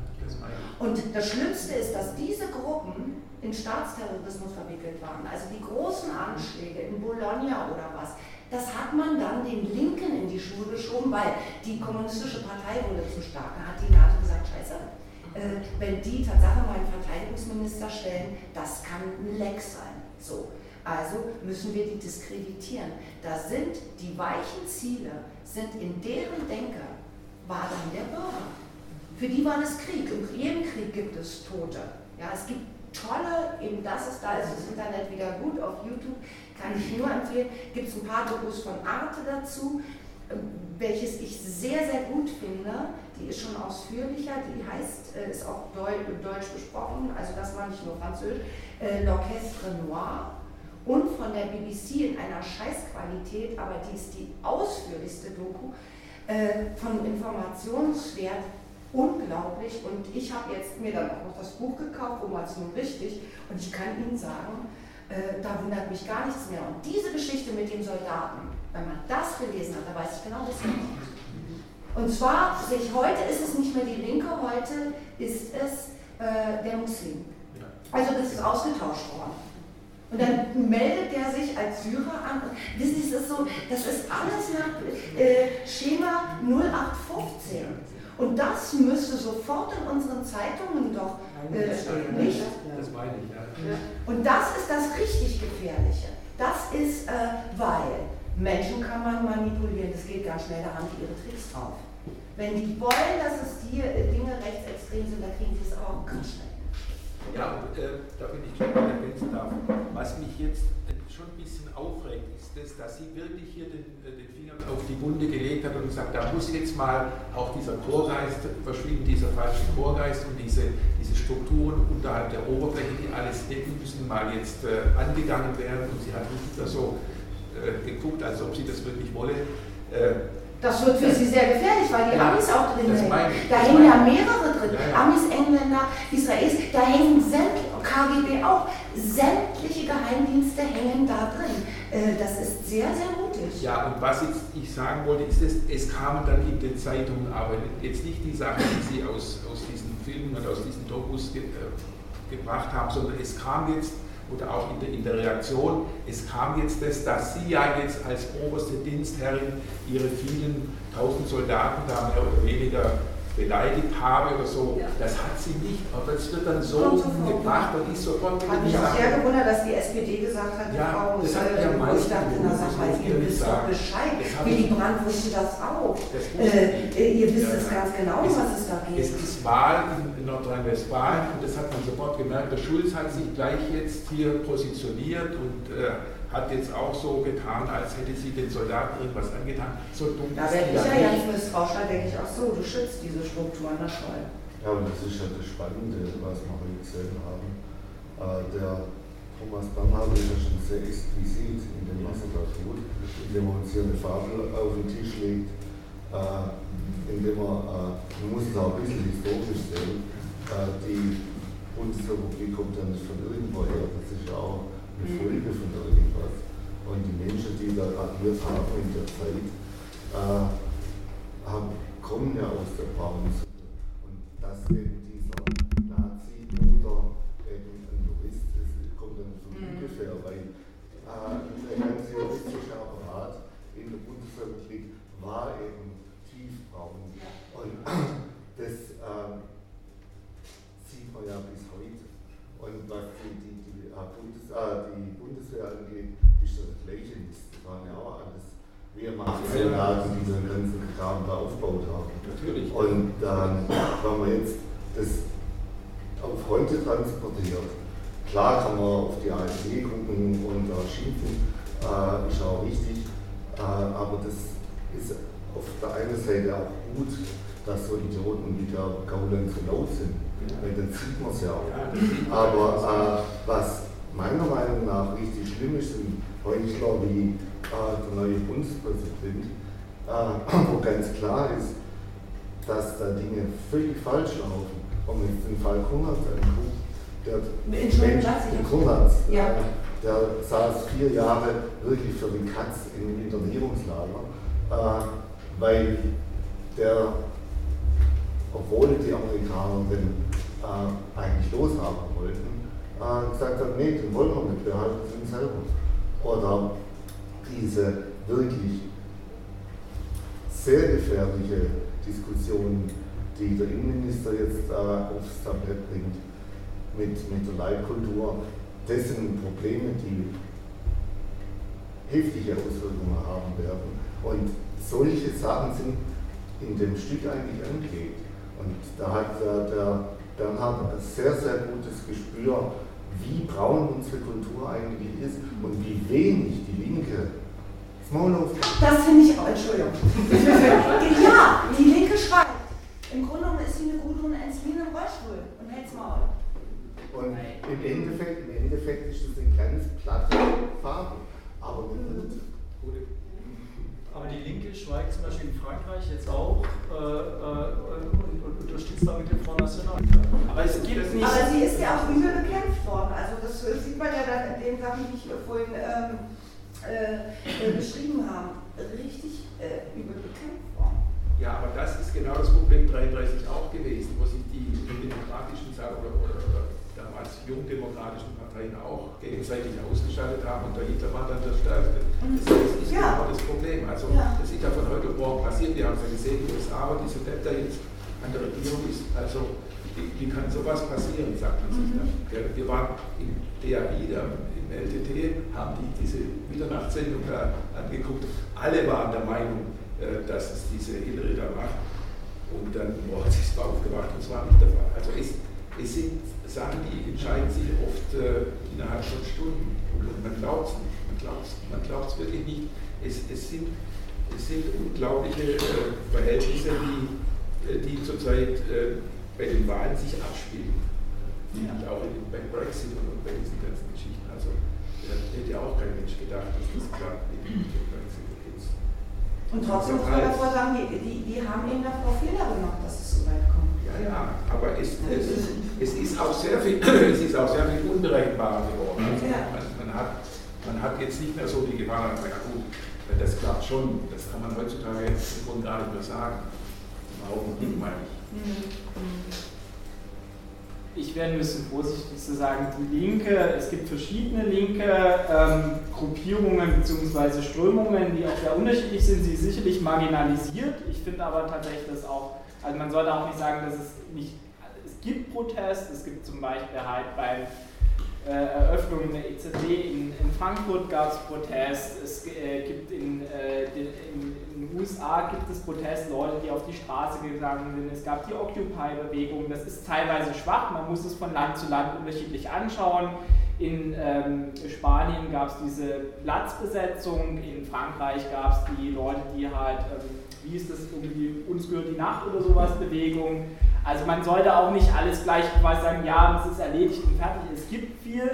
Und das Schlimmste ist, dass diese Gruppen in Staatsterrorismus verwickelt waren. Also die großen Anschläge in Bologna oder was, das hat man dann den Linken in die Schuhe geschoben, weil die kommunistische Partei wurde zu stark. Da hat die NATO gesagt, scheiße, wenn die Tatsache mal einen Verteidigungsminister stellen, das kann ein Leck sein. So. Also müssen wir die diskreditieren. Da sind die weichen Ziele, sind in deren Denke, war dann der Bürger. Für die war es Krieg. In jedem Krieg gibt es Tote. Ja, es gibt tolle, eben da ist das Internet wieder gut, auf YouTube kann ich nur empfehlen, gibt es ein paar Dokus von Arte dazu, welches ich sehr, sehr gut finde. Die ist schon ausführlicher, die heißt, ist auch deutsch besprochen, also das war nicht nur Französisch, L'Orchestre Noir. Und von der BBC in einer Scheißqualität, aber die ist die ausführlichste Doku, von Informationswert unglaublich. Und ich habe jetzt mir dann auch noch das Buch gekauft, wo man es nun richtig, und ich kann Ihnen sagen, da wundert mich gar nichts mehr. Und diese Geschichte mit den Soldaten, wenn man das gelesen hat, da weiß ich genau, was es ist. Und zwar, heute ist es nicht mehr die Linke, heute ist es der Muslim. Also das ist ausgetauscht worden. Und dann meldet der sich als Syrer an. Wissen Sie, das ist alles nach Schema 0815. Und das müsste sofort in unseren Zeitungen doch stehen, nicht? Das meine ich, ja. Und das ist das richtig Gefährliche. Das ist, weil Menschen kann man manipulieren, das geht ganz schnell, da haben die ihre Tricks drauf. Wenn die wollen, dass es die Dinge rechtsextrem sind, dann kriegen sie es auch ganz schnell. Ja, da bin ich schon mal ergänzen darf. Was mich jetzt schon ein bisschen aufregt, ist das, dass sie wirklich hier den Finger auf die Wunde gelegt hat und gesagt, da muss jetzt mal auch dieser Chorgeist verschwinden, dieser falsche Chorgeist und diese Strukturen unterhalb der Oberfläche, die alles decken müssen, mal jetzt angegangen werden. Und sie hat nicht da so geguckt, als ob sie das wirklich wolle. Das wird für sie sehr gefährlich, weil die Amis auch drin hängen. Da hängen ja mehrere drin. Ja. Amis, Engländer, Israelis, da hängen KGB auch. Sämtliche Geheimdienste hängen da drin. Das ist sehr, sehr mutig. Ja, und was jetzt ich sagen wollte, ist, es kamen dann in den Zeitungen, aber jetzt nicht die Sachen, die sie aus diesen Filmen und aus diesen Dokus gebracht haben, sondern es kam jetzt, oder auch in der Reaktion, es kam jetzt das, dass sie ja jetzt als oberste Dienstherrin ihre vielen 1000 Soldaten da mehr oder weniger beleidigt habe oder so. Ja. Das hat sie nicht, aber das wird dann so gebracht und ist sofort hat mich auch sehr gewundert, dass die SPD gesagt hat, die Frau muss ich dachte, ihr wisst doch Bescheid. Willy Brandt wusste das auch. Ihr wisst es ganz genau, was es da geht. Es ist Wahl in Nordrhein-Westfalen und das hat man sofort gemerkt. Der Schulz hat sich gleich jetzt hier positioniert und hat jetzt auch so getan, als hätte sie den Soldaten irgendwas angetan. So dumm da werde ich ja jetzt misstrauischer, denke ich auch so, du schützt diese Strukturen, das schon. Ja, und das ist ja das Spannende, was wir heute gesehen haben. Der Thomas Bernhard ist ja schon sehr exquisit in dem, was er da tut, indem er uns hier eine Fabel auf den Tisch legt, indem er, man muss es auch ein bisschen historisch sehen, die Bundesrepublik kommt ja nicht von irgendwoher, das ist ja auch eine Folge von irgendwas. Und die Menschen, die da agiert haben in der Zeit, kommen ja aus der Braunsuppe. Und dass eben dieser Nazi-Bruder eben ein Jurist ist, kommt dann von ungefähr, weil der ganze juristische Apparat in der Bundesrepublik war eben tiefbraun. Und das sieht man ja bis heute. Und was die Bundeswehr angeht, ist das gleiche Mist. Nazi diesen ganzen Kram da aufgebaut haben. Natürlich. Und wenn man jetzt das auf heute transportiert, klar kann man auf die AfD gucken und schimpfen, ist auch richtig, aber das ist auf der einen Seite auch gut, dass so Idioten wie der Gauland so laut sind, weil dann sieht man es ja auch. Aber was meiner Meinung nach richtig schlimm ist, sind Heuchler wie der neue Bundespräsident, wo ganz klar ist, dass da Dinge völlig falsch laufen. Wenn man jetzt den Fall Kunert anguckt, der Kunert, der saß 4 Jahre wirklich für die Katz im Internierungslager, weil der, obwohl die Amerikaner den eigentlich loshaben wollten, gesagt hat, nee, den wollen wir nicht, wir halten ihn selber. Oder diese wirklich sehr gefährliche Diskussion, die der Innenminister jetzt aufs Tablett bringt, mit der Leitkultur, das sind Probleme, die heftige Auswirkungen haben werden. Und solche Sachen sind in dem Stück eigentlich angelegt. Und da hat der Bernhard ein sehr, sehr gutes Gespür, wie braun unsere Kultur eigentlich ist und wie wenig die Linke das Maul aufmacht. Das finde ich auch, Entschuldigung. Ja, die Linke schreibt. Im Grunde genommen ist sie eine Gudrun Ensslin im Rollstuhl und hält's Maul. Und im Endeffekt ist das eine ganz platte Farbe. Aber die Linke schweigt zum Beispiel in Frankreich jetzt auch und unterstützt damit den Front National. Aber es gibt nicht. Aber sie ist ja auch übel bekämpft worden. Also das sieht man ja dann in den Sachen, die ich vorhin beschrieben habe. Richtig übel bekämpft worden. Ja, aber das ist genau das Problem 1933 auch gewesen, wo sich die demokratischen oder damals jungdemokratischen Parteien auch gegenseitig ausgeschaltet haben und der Hitler war dann der Stärkste. Das ist genau das Problem. Also das ist ja von heute auf morgen passiert. Wir haben es ja gesehen, die USA, aber diese Depp da jetzt an der Regierung ist, also wie kann sowas passieren, sagt man sich dann. Wir waren im DAI, im LTT, haben diese Mitternachtssendung da angeguckt. Alle waren der Meinung, dass es diese Hillary da macht. Und dann hat sie es aufgewacht und es war nicht der Fall. Also es sind Sachen, die entscheiden sich oft innerhalb von Stunden. Und man glaubt es nicht. Man glaubt es wirklich nicht. Es sind unglaubliche Verhältnisse, die zurzeit bei den Wahlen sich abspielen. Auch beim Brexit und bei diesen ganzen Geschichten. Also hätte auch kein Mensch gedacht, dass das klappt mit dem Brexit ist. Und trotzdem muss man davor sagen, die haben eben davor Fehler gemacht, dass es so weit kommt. Ja, aber es ist auch sehr viel unberechenbarer geworden. Also man hat jetzt nicht mehr so die Gefahr, ja gut, das klappt schon, das kann man heutzutage im Grunde gar nicht mehr sagen. Im Augenblick meine ich. Ich wäre ein bisschen vorsichtig zu sagen, die Linke, es gibt verschiedene linke Gruppierungen bzw. Strömungen, die auch sehr unterschiedlich sind. Sie ist sicherlich marginalisiert. Ich finde aber tatsächlich, dass auch, also man sollte auch nicht sagen, dass es gibt Protest. Es gibt zum Beispiel halt bei Eröffnung der EZB in Frankfurt gab es Protest. Es gibt in den USA gibt es Protest, Leute, die auf die Straße gegangen sind. Es gab die Occupy-Bewegung. Das ist teilweise schwach. Man muss es von Land zu Land unterschiedlich anschauen. In Spanien gab es diese Platzbesetzung. In Frankreich gab es die Leute, die halt, wie ist das irgendwie, uns gehört die Nacht oder sowas, Bewegung. Also man sollte auch nicht alles gleich quasi sagen, ja, es ist erledigt und fertig. Es gibt viel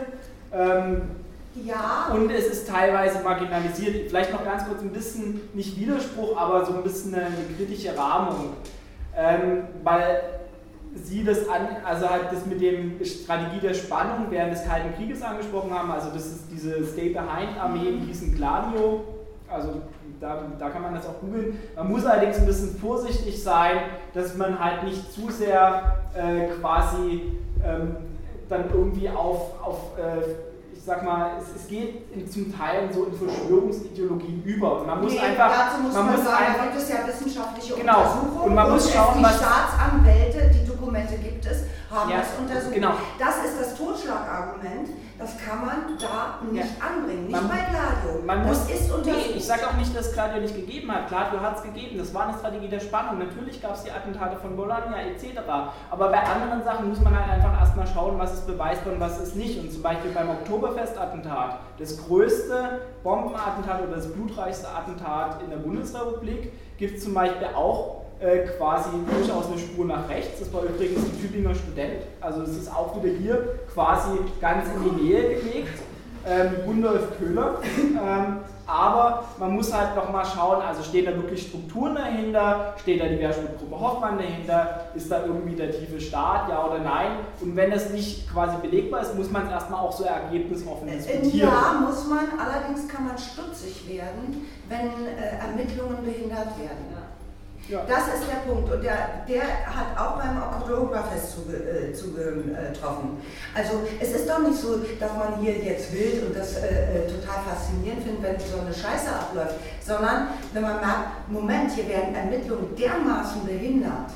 und es ist teilweise marginalisiert. Vielleicht noch ganz kurz ein bisschen, nicht Widerspruch, aber so ein bisschen eine kritische Rahmung. Weil Sie das also halt das mit dem Strategie der Spannung während des Kalten Krieges angesprochen haben, also das ist diese Stay-Behind-Armee, die hießen Gladio, also da kann man das auch googeln. Man muss allerdings ein bisschen vorsichtig sein, dass man halt nicht zu sehr quasi dann irgendwie ich sag mal, es geht zum Teil so in Verschwörungsideologien über. Und man muss einfach. Dazu muss man sagen, da gibt es ja wissenschaftliche Untersuchungen. Und man muss schauen, die Staatsanwälte, die Dokumente gibt es, haben ja, das untersucht. Genau. Das ist das Totschlagargument, dass das kann man da nicht anbringen, nicht Man- bei Gladio. Man muss, das ist nee, ich sage auch nicht, dass Gladio nicht gegeben hat. Gladio hat es gegeben, das war eine Strategie der Spannung. Natürlich gab es die Attentate von Bologna etc. Aber bei anderen Sachen muss man halt einfach erstmal schauen, was ist beweisbar und was ist nicht. Und zum Beispiel beim Oktoberfest-Attentat, das größte Bombenattentat oder das blutreichste Attentat in der Bundesrepublik, gibt es zum Beispiel auch quasi durchaus eine Spur nach rechts. Das war übrigens ein Tübinger Student, also es ist auch wieder hier quasi ganz in die Nähe gelegt, Gundolf Köhler. Aber man muss halt nochmal schauen, also stehen da wirklich Strukturen dahinter, steht da die Wehrsportgruppe Hoffmann dahinter, ist da irgendwie der tiefe Staat, ja oder nein? Und wenn das nicht quasi belegbar ist, muss man es erstmal auch so ergebnisoffen diskutieren. Ja, muss man, allerdings kann man stutzig werden, wenn Ermittlungen behindert werden. Ja. Das ist der Punkt und der hat auch beim Oktoberfest zugetroffen. Also es ist doch nicht so, dass man hier jetzt wild und das total faszinierend findet, wenn so eine Scheiße abläuft, sondern wenn man merkt, Moment, hier werden Ermittlungen dermaßen behindert,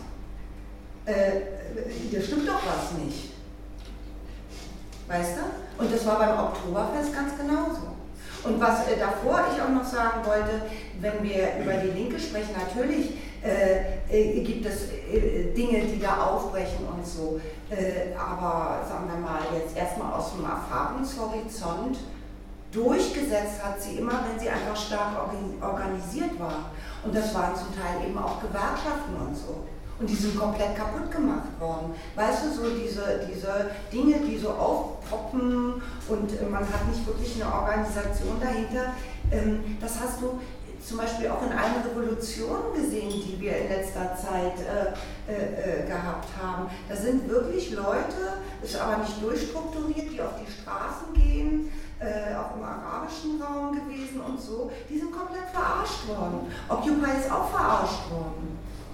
hier stimmt doch was nicht. Weißt du? Und das war beim Oktoberfest ganz genauso. Und was davor ich auch noch sagen wollte, wenn wir über die Linke sprechen, natürlich gibt es Dinge, die da aufbrechen und so, aber sagen wir mal jetzt erstmal aus dem Erfahrungshorizont, durchgesetzt hat sie immer, wenn sie einfach stark organisiert war. Und das waren zum Teil eben auch Gewerkschaften und so. Und die sind komplett kaputt gemacht worden. Weißt du, so diese Dinge, die so aufpoppen und man hat nicht wirklich eine Organisation dahinter, das hast du zum Beispiel auch in einer Revolution gesehen, die wir in letzter Zeit gehabt haben. Da sind wirklich Leute, ist aber nicht durchstrukturiert, die auf die Straßen gehen, auch im arabischen Raum gewesen und so, die sind komplett verarscht worden. Occupy ist auch verarscht worden.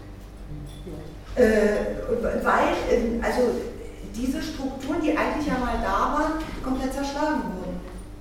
Weil also diese Strukturen, die eigentlich ja mal da waren, komplett zerschlagen wurden.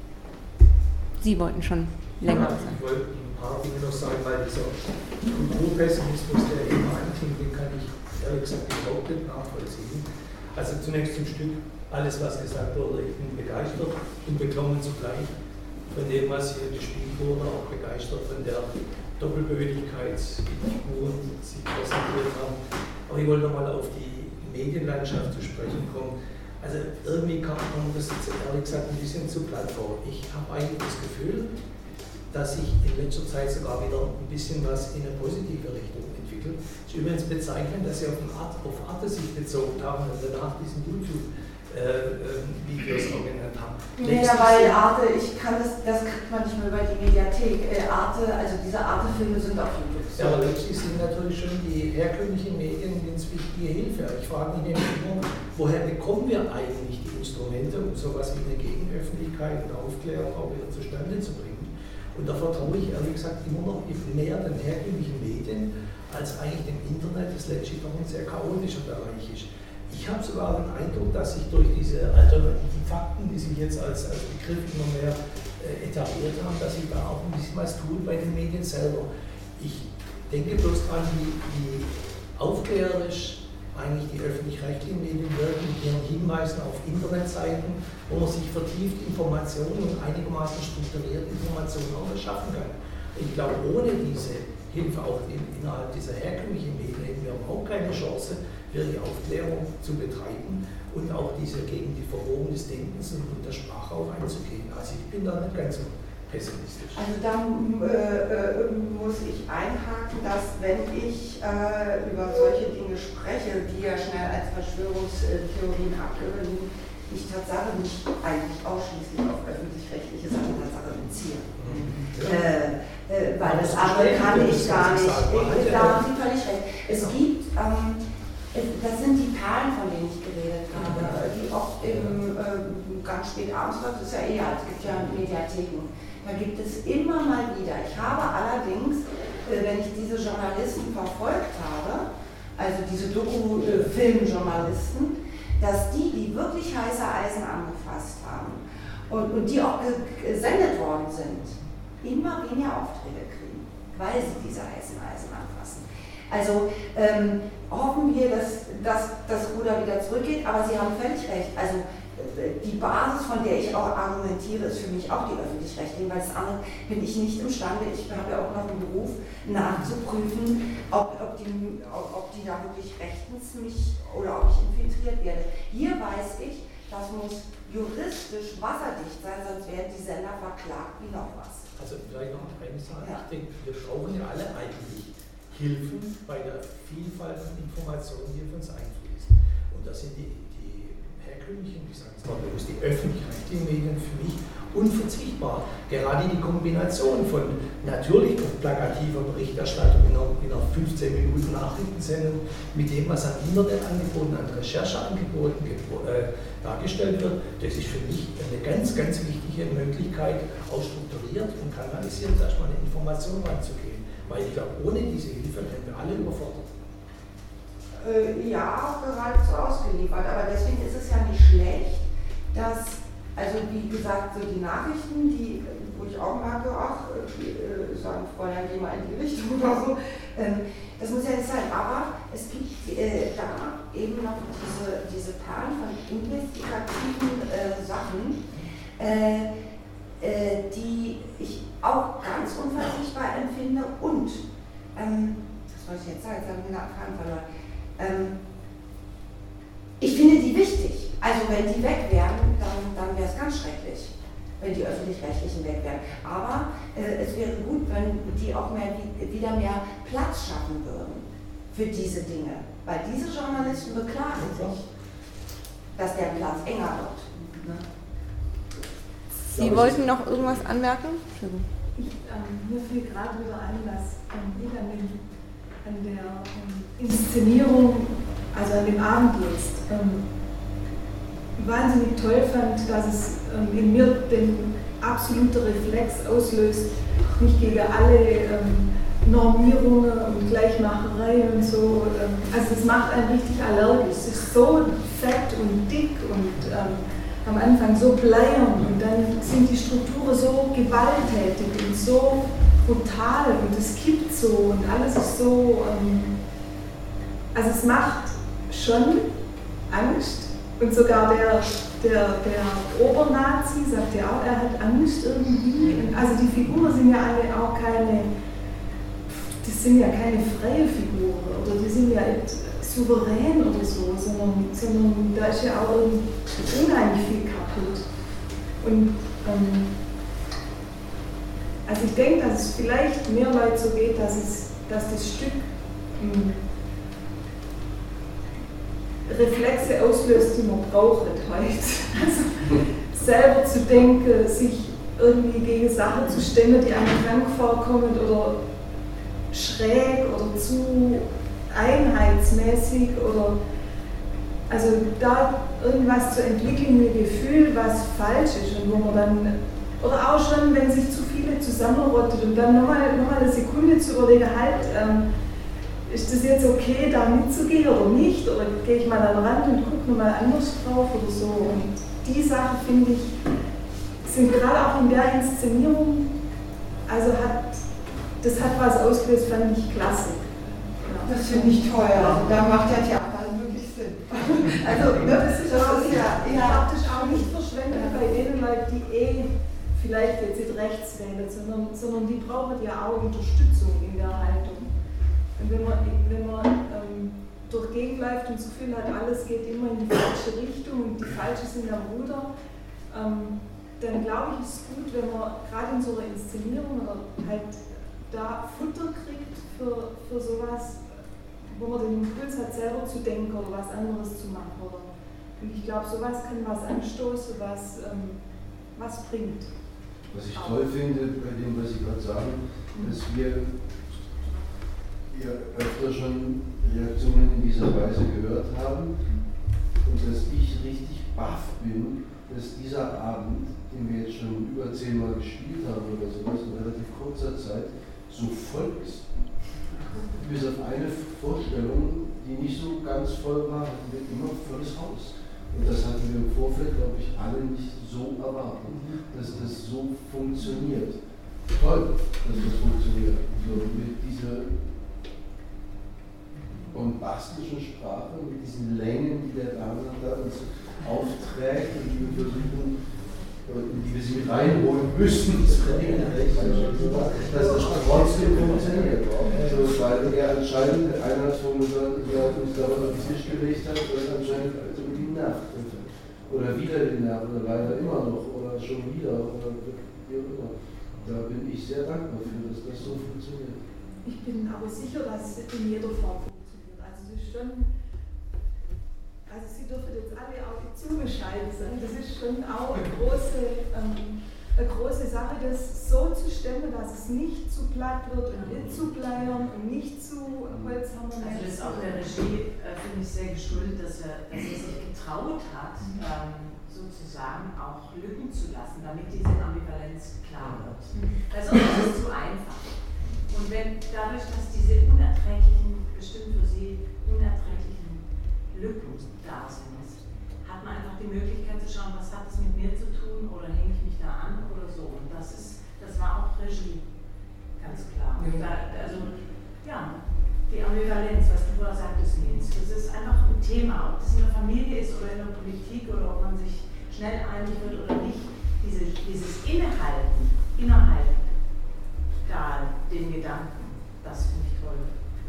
Sie wollten schon länger sagen. Ich wollte ein paar Dinge noch sagen, weil dieser Kulturpessimismus, der immer anfing, den kann ich ehrlich gesagt überhaupt nicht nachvollziehen. Also zunächst zum Stück, alles was gesagt wurde, ich bin begeistert und beklommen zugleich von dem, was hier gespielt wurde, auch begeistert von der Doppelbödigkeit, die Figuren sich präsentiert haben. Aber ich wollte nochmal auf die Medienlandschaft zu sprechen kommen. Also irgendwie kam man das jetzt ehrlich gesagt ein bisschen zu platt vor. Ich habe eigentlich das Gefühl, dass sich in letzter Zeit sogar wieder ein bisschen was in eine positive Richtung entwickelt. Ich will übrigens bezeichnen, dass Sie auf Arte sich bezogen haben und danach diesen YouTube-Videos auch genannt haben. Ja, weil Arte, das kriegt man nicht mehr über die Mediathek. Arte, also diese Arte-Filme sind auf YouTube. Ja, aber letztlich sind natürlich schon die herkömmlichen Medien ganz wichtige Hilfe. Ich frage mich nämlich immer, woher bekommen wir eigentlich die Instrumente, um sowas wie eine Gegenöffentlichkeit und Aufklärung auch wieder zustande zu bringen? Und da vertraue ich ehrlich gesagt immer noch mehr den herkömmlichen Medien als eigentlich dem Internet, das letztlich noch ein sehr chaotischer Bereich ist. Ich habe sogar den Eindruck, dass sich durch diese alternativen Fakten, die sich jetzt als Begriff immer mehr etabliert haben, dass sich da auch ein bisschen was tut bei den Medien selber. Ich denke bloß daran, wie aufklärerisch eigentlich die öffentlich-rechtlichen Medien wirken, mit ihren Hinweisen auf Internetseiten, wo man sich vertieft Informationen und einigermaßen strukturierte Informationen auch erschaffen kann. Ich glaube, ohne diese Hilfe auch innerhalb dieser herkömmlichen Medien hätten wir überhaupt keine Chance, die Aufklärung zu betreiben und auch diese gegen die Verrohung des Denkens und der Sprache auch einzugehen. Also ich bin da nicht ganz so pessimistisch. Also da muss ich einhaken, dass wenn ich über solche Dinge spreche, die ja schnell als Verschwörungstheorien abgehören, ich Tatsache nicht eigentlich ausschließlich auf öffentlich-rechtliche Sachen Tatsache beziehe. Ja. Weil das andere kann ich gar nicht. Da haben Sie völlig recht. Es gibt, das sind die Perlen, von denen ich geredet habe, die oft ganz spät abends läuft, das ist ja es gibt ja Mediatheken. Da gibt es immer mal wieder. Ich habe allerdings, wenn ich diese Journalisten verfolgt habe, also diese Doku-Filmjournalisten, dass die wirklich heiße Eisen angefasst haben und die auch gesendet worden sind, immer weniger Aufträge kriegen, weil sie diese heißen Eisen anfassen. Also hoffen wir, dass das Ruder wieder zurückgeht, aber Sie haben völlig recht. Also die Basis, von der ich auch argumentiere, ist für mich auch die öffentlich-rechtlichen, weil das andere bin ich nicht imstande, ich habe ja auch noch einen Beruf, nachzuprüfen, ob die da wirklich rechtens mich oder ob ich infiltriert werde. Hier weiß ich, das muss juristisch wasserdicht sein, sonst werden die Sender verklagt wie noch was. Also vielleicht noch eine Sache, ja. Ich denke, wir brauchen ja alle eigentlich Hilfen bei der Vielfalt von Informationen, die auf uns einfließen. Und das sind die herkömmlichen, ich sage jetzt mal bewusst, die öffentlich-rechtlichen Medien für mich unverzichtbar. Gerade die Kombination von natürlich plakativer Berichterstattung in einer 15 Minuten Nachrichtensendung mit dem, was an Internetangeboten, an Rechercheangeboten dargestellt wird, das ist für mich eine ganz, ganz wichtige Möglichkeit, auch strukturiert und kanalisiert erstmal eine Information ranzugehen. Weil ich glaube, ohne diese Hilfe werden wir alle überfordert. Ja, auch geradezu ausgeliefert, aber deswegen ist es ja nicht schlecht, dass, also wie gesagt, so die Nachrichten, wo ich auch merke, sagen Fräulein, geh mal in die Richtung oder so, das muss ja nicht sein, aber es gibt da eben noch diese Perlen von investigativen Sachen, die ich auch ganz unverzichtbar empfinde und, was soll ich jetzt sagen, jetzt habe ich den Faden verloren. Ich finde die wichtig. Also wenn die weg wären, dann wäre es ganz schrecklich, wenn die öffentlich-rechtlichen weg wären. Aber es wäre gut, wenn die auch wieder mehr Platz schaffen würden für diese Dinge. Weil diese Journalisten beklagen sich, dass der Platz enger wird. Ne? Sie wollten noch irgendwas anmerken? Mir fiel gerade wieder ein, dass ich an der Inszenierung, also an dem Abenddienst, wahnsinnig toll fand, dass es in mir den absoluten Reflex auslöst, nicht gegen alle Normierungen und Gleichmacherei und so. Also es macht einen richtig allergisch. Es ist so fett und dick und am Anfang so bleiern und dann sind die Strukturen so gewalttätig und so brutal und es kippt so und alles ist so, also es macht schon Angst und sogar der Obernazi sagt ja auch, er hat Angst irgendwie. Und also die Figuren sind ja alle auch das sind ja keine freie Figuren oder die sind ja nicht souverän oder so, sondern da ist ja auch unheimlich viel kaputt. Und also ich denke, dass es vielleicht mehr Leute so geht, dass das Stück Reflexe auslöst, die man braucht heute. Also selber zu denken, sich irgendwie gegen Sachen zu stemmen, die einem krank vorkommen oder schräg oder zu einheitsmäßig oder also da irgendwas zu entwickeln, ein Gefühl, was falsch ist und wo man dann oder auch schon, wenn sich zu viele zusammenrottet und dann nochmal eine Sekunde zu überlegen, halt, ist das jetzt okay, da mitzugehen oder nicht? Oder gehe ich mal an den Rand und gucke nochmal anders drauf oder so? Und die Sachen, finde ich, sind gerade auch in der Inszenierung, also das hat was ausgelöst, fand ich klasse. Ja. Das finde ich toll, also da macht der Theater wirklich Sinn. Also das ist praktisch auch nicht verschwendet bei denen Leuten, die vielleicht jetzt nicht rechts wählen, sondern die brauchen ja auch Unterstützung in der Haltung. Und wenn man durch Gegend läuft und das Gefühl hat, alles geht immer in die falsche Richtung und die Falsche sind am Ruder, dann glaube ich, ist es gut, wenn man gerade in so einer Inszenierung halt da Futter kriegt für sowas, wo man den Impuls hat, selber zu denken oder was anderes zu machen. Und ich glaube, sowas kann was anstoßen, was bringt. Was ich toll finde bei dem, was Sie gerade sagen, dass wir ja öfter schon Reaktionen in dieser Weise gehört haben und dass ich richtig baff bin, dass dieser Abend, den wir jetzt schon über 10 Mal gespielt haben oder sowas in relativ kurzer Zeit, so voll ist. Bis auf eine Vorstellung, die nicht so ganz voll war, hatten wir immer volles Haus. Und das hatten wir im Vorfeld, glaube ich, alle nicht so erwartet, dass das so funktioniert. Toll, dass das funktioniert. So mit dieser bombastischen Sprache, mit diesen Längen, die der Dame da, aufträgt und die wir versuchen, in die wir sie mit reinholen müssen, das Familienrecht, dass das trotzdem funktioniert. So, weil er anscheinend einer von uns da auf den Tisch gelegt hat, weil anscheinend also die Nacht oder wieder die Nacht oder leider immer noch oder schon wieder oder wie auch immer. Da bin ich sehr dankbar für, dass das so funktioniert. Ich bin aber sicher, dass es in jeder Form funktioniert. Also es ist schon, also Sie dürfen jetzt alle auch die Zunge scheiden sein. Das ist schon auch eine große Sache, das so zu stemmen, dass es nicht zu platt wird und nicht zu bleiern und nicht zu Holzhammer. Also das ist auch der Regie, finde ich, sehr geschuldet, dass er sich getraut hat, sozusagen auch Lücken zu lassen, damit diese Ambivalenz klar wird. Weil sonst ist es zu einfach. Und wenn dadurch, dass diese bestimmt für Sie unerträglichen Lücken da sind, hat man einfach die Möglichkeit zu schauen, was hat es mit mir zu tun oder hänge ich mich da an oder so. Und das war auch Regie, ganz klar. Und die Ambivalenz, was du vorher sagtest, Nils, das ist einfach ein Thema, ob das in der Familie ist oder in der Politik oder ob man sich schnell einig wird oder nicht. Dieses Innehalten innerhalb da den Gedanken, das finde ich toll.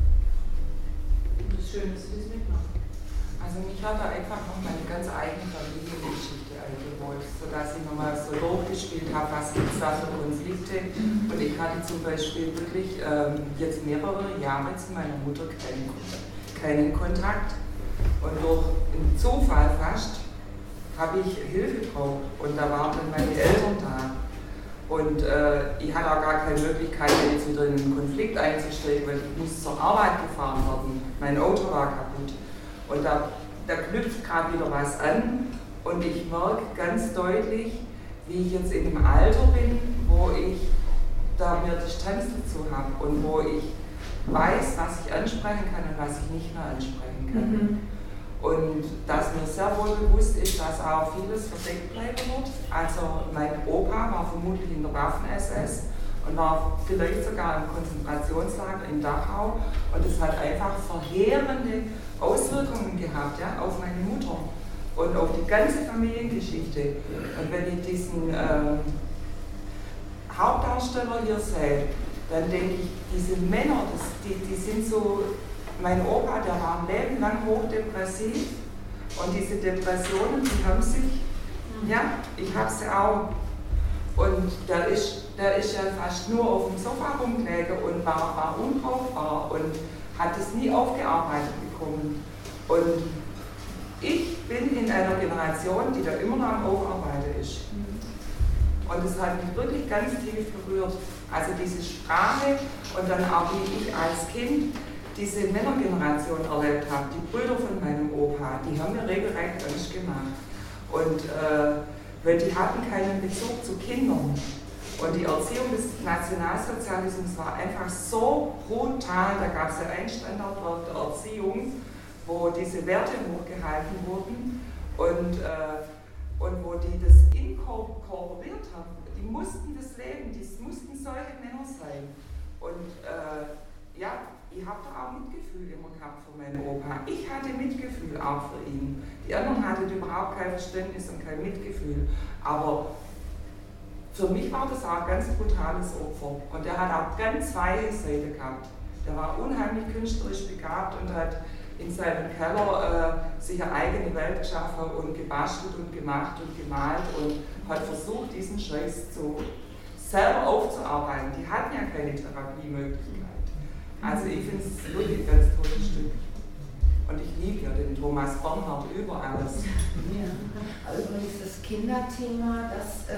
Und es ist schön, dass Sie das mitmachen. Also mich hat da einfach noch meine ganz eigene Familiengeschichte eingeholt, sodass ich nochmal so durchgespielt habe, was gibt es da für Konflikte. Und ich hatte zum Beispiel wirklich jetzt mehrere Jahre zu meiner Mutter keinen Kontakt. Und durch einen Zufall fast habe ich Hilfe gebraucht und da waren dann meine Eltern da. Und ich hatte auch gar keine Möglichkeit, jetzt wieder in einen Konflikt einzusteigen, weil ich musste zur Arbeit gefahren werden. Mein Auto war kaputt. Und da knüpft gerade wieder was an und ich merke ganz deutlich, wie ich jetzt in dem Alter bin, wo ich da mehr Distanz dazu habe und wo ich weiß, was ich ansprechen kann und was ich nicht mehr ansprechen kann. Mhm. Und dass mir sehr wohl bewusst ist, dass auch vieles verdeckt bleiben wird. Also mein Opa war vermutlich in der Waffen-SS und war vielleicht sogar im Konzentrationslager in Dachau und es hat einfach verheerende Auswirkungen gehabt, ja, auf meine Mutter und auf die ganze Familiengeschichte. Und wenn ich diesen Hauptdarsteller hier sehe, dann denke ich, diese Männer, die sind so, mein Opa, der war ein Leben lang hochdepressiv und diese Depressionen, die haben sich, ja, ich habe sie auch. Und der ist ja fast nur auf dem Sofa rumgelegen und war unbrauchbar und hat es nie aufgearbeitet bekommen. Und ich bin in einer Generation, die da immer noch am Aufarbeiten ist. Und es hat mich wirklich ganz tief berührt. Also diese Sprache und dann auch wie ich als Kind diese Männergeneration erlebt habe. Die Brüder von meinem Opa, die haben mir regelrecht Angst gemacht. Und weil die hatten keinen Bezug zu Kindern. Und die Erziehung des Nationalsozialismus war einfach so brutal. Da gab es ja ein Standardwort der Erziehung, wo diese Werte hochgehalten wurden und wo die das inkorporiert haben. Die mussten das leben, die mussten solche Männer sein. Und ja, ich habe da auch Mitgefühl immer gehabt für meinen Opa. Ich hatte Mitgefühl auch für ihn. Die anderen hatten überhaupt kein Verständnis und kein Mitgefühl. Aber für mich war das auch ein ganz brutales Opfer. Und er hat auch ganz weiche Seite gehabt. Der war unheimlich künstlerisch begabt und hat in seinem Keller sich eine eigene Welt geschaffen und gebastelt und gemacht und gemalt und hat versucht, diesen Scheiß selber aufzuarbeiten. Die hatten ja keine Therapiemöglichkeit. Also ich finde es wirklich ein ganz tolles Stück. Und ich liebe ja den Thomas Bernhard über alles. Ja. Also übrigens das Kinderthema, das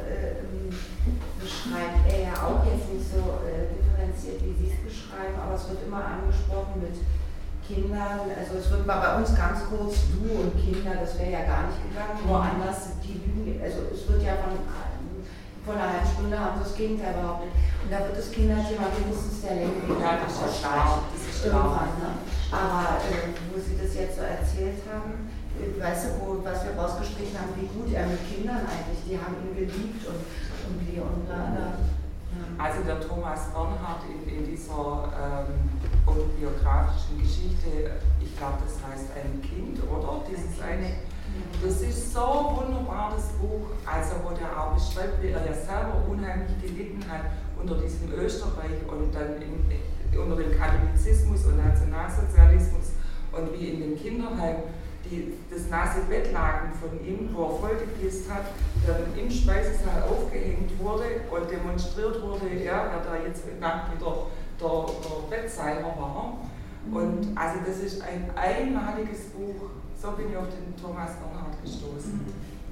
beschreibt er ja auch jetzt nicht so differenziert, wie Sie es beschreiben, aber es wird immer angesprochen mit Kindern, also es wird mal bei uns ganz kurz du und Kinder, das wäre ja gar nicht gegangen, woanders sind die Lügen, also es wird ja von einer halben Stunde haben sie das Gegenteil behauptet. Und da wird das Kinderthema mindestens der Länge ausstreichen. Irgendwann, ne? Aber wo Sie das jetzt so erzählt haben, weißt du, was wir rausgestrichen haben, wie gut er mit Kindern eigentlich, die haben ihn geliebt und wie und Also der Thomas Bernhard in dieser autobiografischen Geschichte, ich glaube, das heißt ein Kind, oder? Dieses eine Das ist so wunderbar, das Buch, also wo der auch beschreibt, wie er ja selber unheimlich gelitten hat unter diesem Österreich und dann unter dem Katholizismus und Nationalsozialismus und wie in den Kinderheimen das nasse Bettlaken von ihm, wo er vollgepisst hat, der dann im Speisesaal aufgehängt wurde und demonstriert wurde, ja, wer da jetzt Nacht wieder der Bettseiler war. Und also das ist ein einmaliges Buch. So bin ich auf den Thomas Bernhard gestoßen.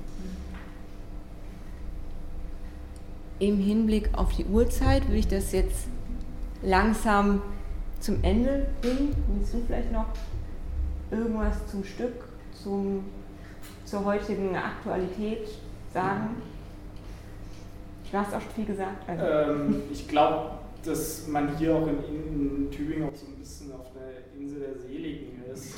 Im Hinblick auf die Uhrzeit würde ich das jetzt langsam zum Ende bringen. Willst du vielleicht noch irgendwas zum Stück, zur heutigen Aktualität sagen? Du hast auch schon viel gesagt. Ich glaube, dass man hier auch in Tübingen auch so ein bisschen auf der Insel der Seligen ist.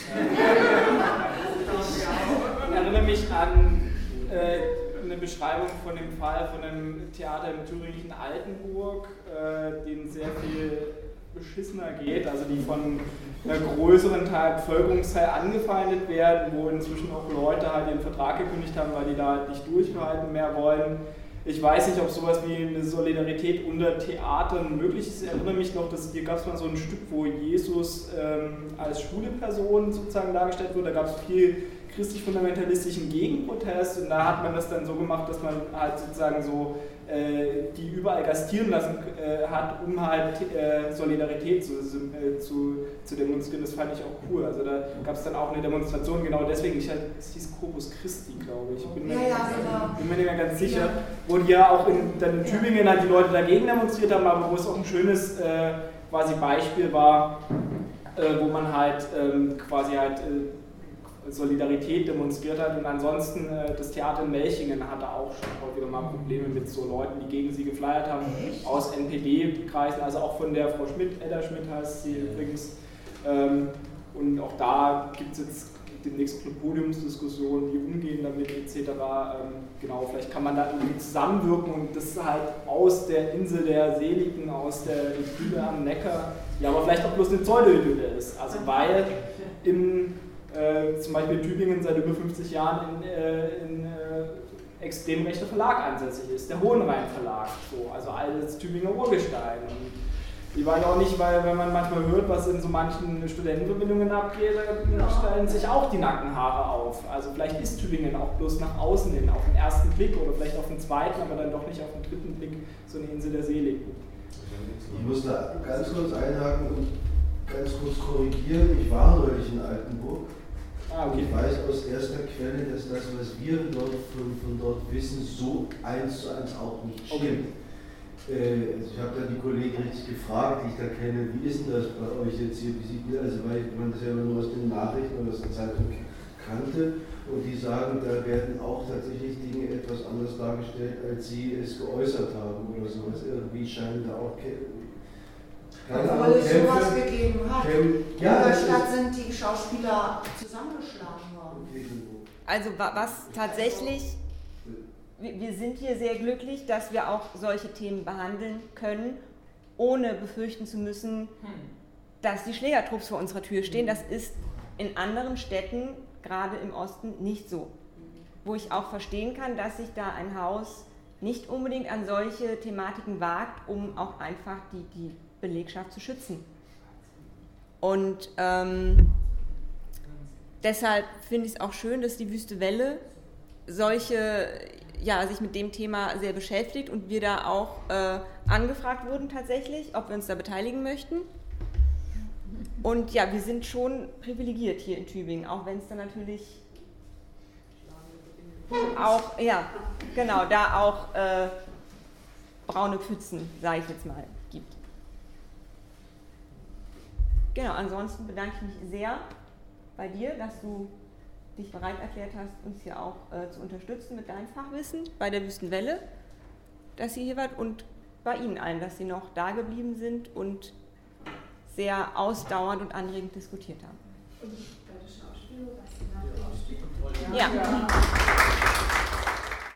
Ich erinnere mich an eine Beschreibung von dem Fall von einem Theater im thüringischen Altenburg, denen sehr viel beschissener geht, also die von einer größeren Bevölkerungsteil angefeindet werden, wo inzwischen auch Leute halt ihren Vertrag gekündigt haben, weil die da halt nicht durchhalten mehr wollen. Ich weiß nicht, ob sowas wie eine Solidarität unter Theatern möglich ist. Ich erinnere mich noch, dass hier gab es mal so ein Stück, wo Jesus als schwule Person sozusagen dargestellt wurde. Da gab es viel christlich-fundamentalistischen Gegenprotest und da hat man das dann so gemacht, dass man halt sozusagen so die überall gastieren lassen hat, um halt Solidarität zu demonstrieren. Das fand ich auch cool. Also da gab es dann auch eine Demonstration, genau deswegen, es hieß Corpus Christi, glaube ich. Bin mir nicht mehr ganz sicher. Wo die ja auch in Tübingen halt die Leute dagegen demonstriert haben, aber wo es auch ein schönes quasi Beispiel war, wo man halt quasi halt Solidarität demonstriert hat und ansonsten das Theater in Melchingen hatte auch schon häufiger mal Probleme mit so Leuten, die gegen sie geflyert haben, aus NPD-Kreisen, also auch von der Frau Schmidt, Edda Schmidt heißt sie übrigens, und auch da gibt es jetzt demnächst eine Podiumsdiskussion, wie umgehen damit etc. Genau, vielleicht kann man da irgendwie zusammenwirken und das halt aus der Insel der Seligen, aus der Idylle am Neckar, ja, aber vielleicht auch bloß eine Pseudo-Idylle ist, also weil zum Beispiel in Tübingen seit über 50 Jahren in extrem rechter Verlag ansässig ist, der Hohenrhein Verlag, so, also altes Tübinger Urgestein. Und die waren auch nicht, weil wenn man manchmal hört, was in so manchen Studentenverbindungen abgeht, da stellen sich auch die Nackenhaare auf. Also vielleicht ist Tübingen auch bloß nach außen hin, auf den ersten Blick oder vielleicht auf den zweiten, aber dann doch nicht auf den dritten Blick so eine Insel der Seligen. Ich muss da ganz kurz einhaken und ganz kurz korrigieren. Ich war neulich in Altenburg. Okay. Ich weiß aus erster Quelle, dass das, was wir dort von dort wissen, so 1:1 auch nicht stimmt. Okay. Ich habe da die Kollegen richtig gefragt, die ich da kenne, wie ist denn das bei euch jetzt hier? Also weil man das ja nur aus den Nachrichten oder aus der Zeitung kannte und die sagen, da werden auch tatsächlich Dinge etwas anders dargestellt, als sie es geäußert haben oder so. Irgendwie scheinen da auch obwohl es sowas gegeben hat. In der Stadt sind die Schauspieler zusammengeschlagen worden. Also was tatsächlich, wir sind hier sehr glücklich, dass wir auch solche Themen behandeln können, ohne befürchten zu müssen, dass die Schlägertrupps vor unserer Tür stehen. Das ist in anderen Städten, gerade im Osten, nicht so. Wo ich auch verstehen kann, dass sich da ein Haus nicht unbedingt an solche Thematiken wagt, um auch einfach die Belegschaft zu schützen. Und deshalb finde ich es auch schön, dass die Wüste Welle sich mit dem Thema sehr beschäftigt und wir da auch angefragt wurden tatsächlich, ob wir uns da beteiligen möchten. Und ja, wir sind schon privilegiert hier in Tübingen, auch wenn es da natürlich auch, ja, genau, da auch braune Pfützen, sage ich jetzt mal, gibt. Genau, ansonsten bedanke ich mich sehr bei dir, dass du dich bereit erklärt hast, uns hier auch zu unterstützen mit deinem Fachwissen bei der Wüsten Welle, dass ihr hier wart und bei Ihnen allen, dass Sie noch da geblieben sind und sehr ausdauernd und anregend diskutiert haben. Und bei der Schauspielerin, was Sie nach dem Stück. Ja.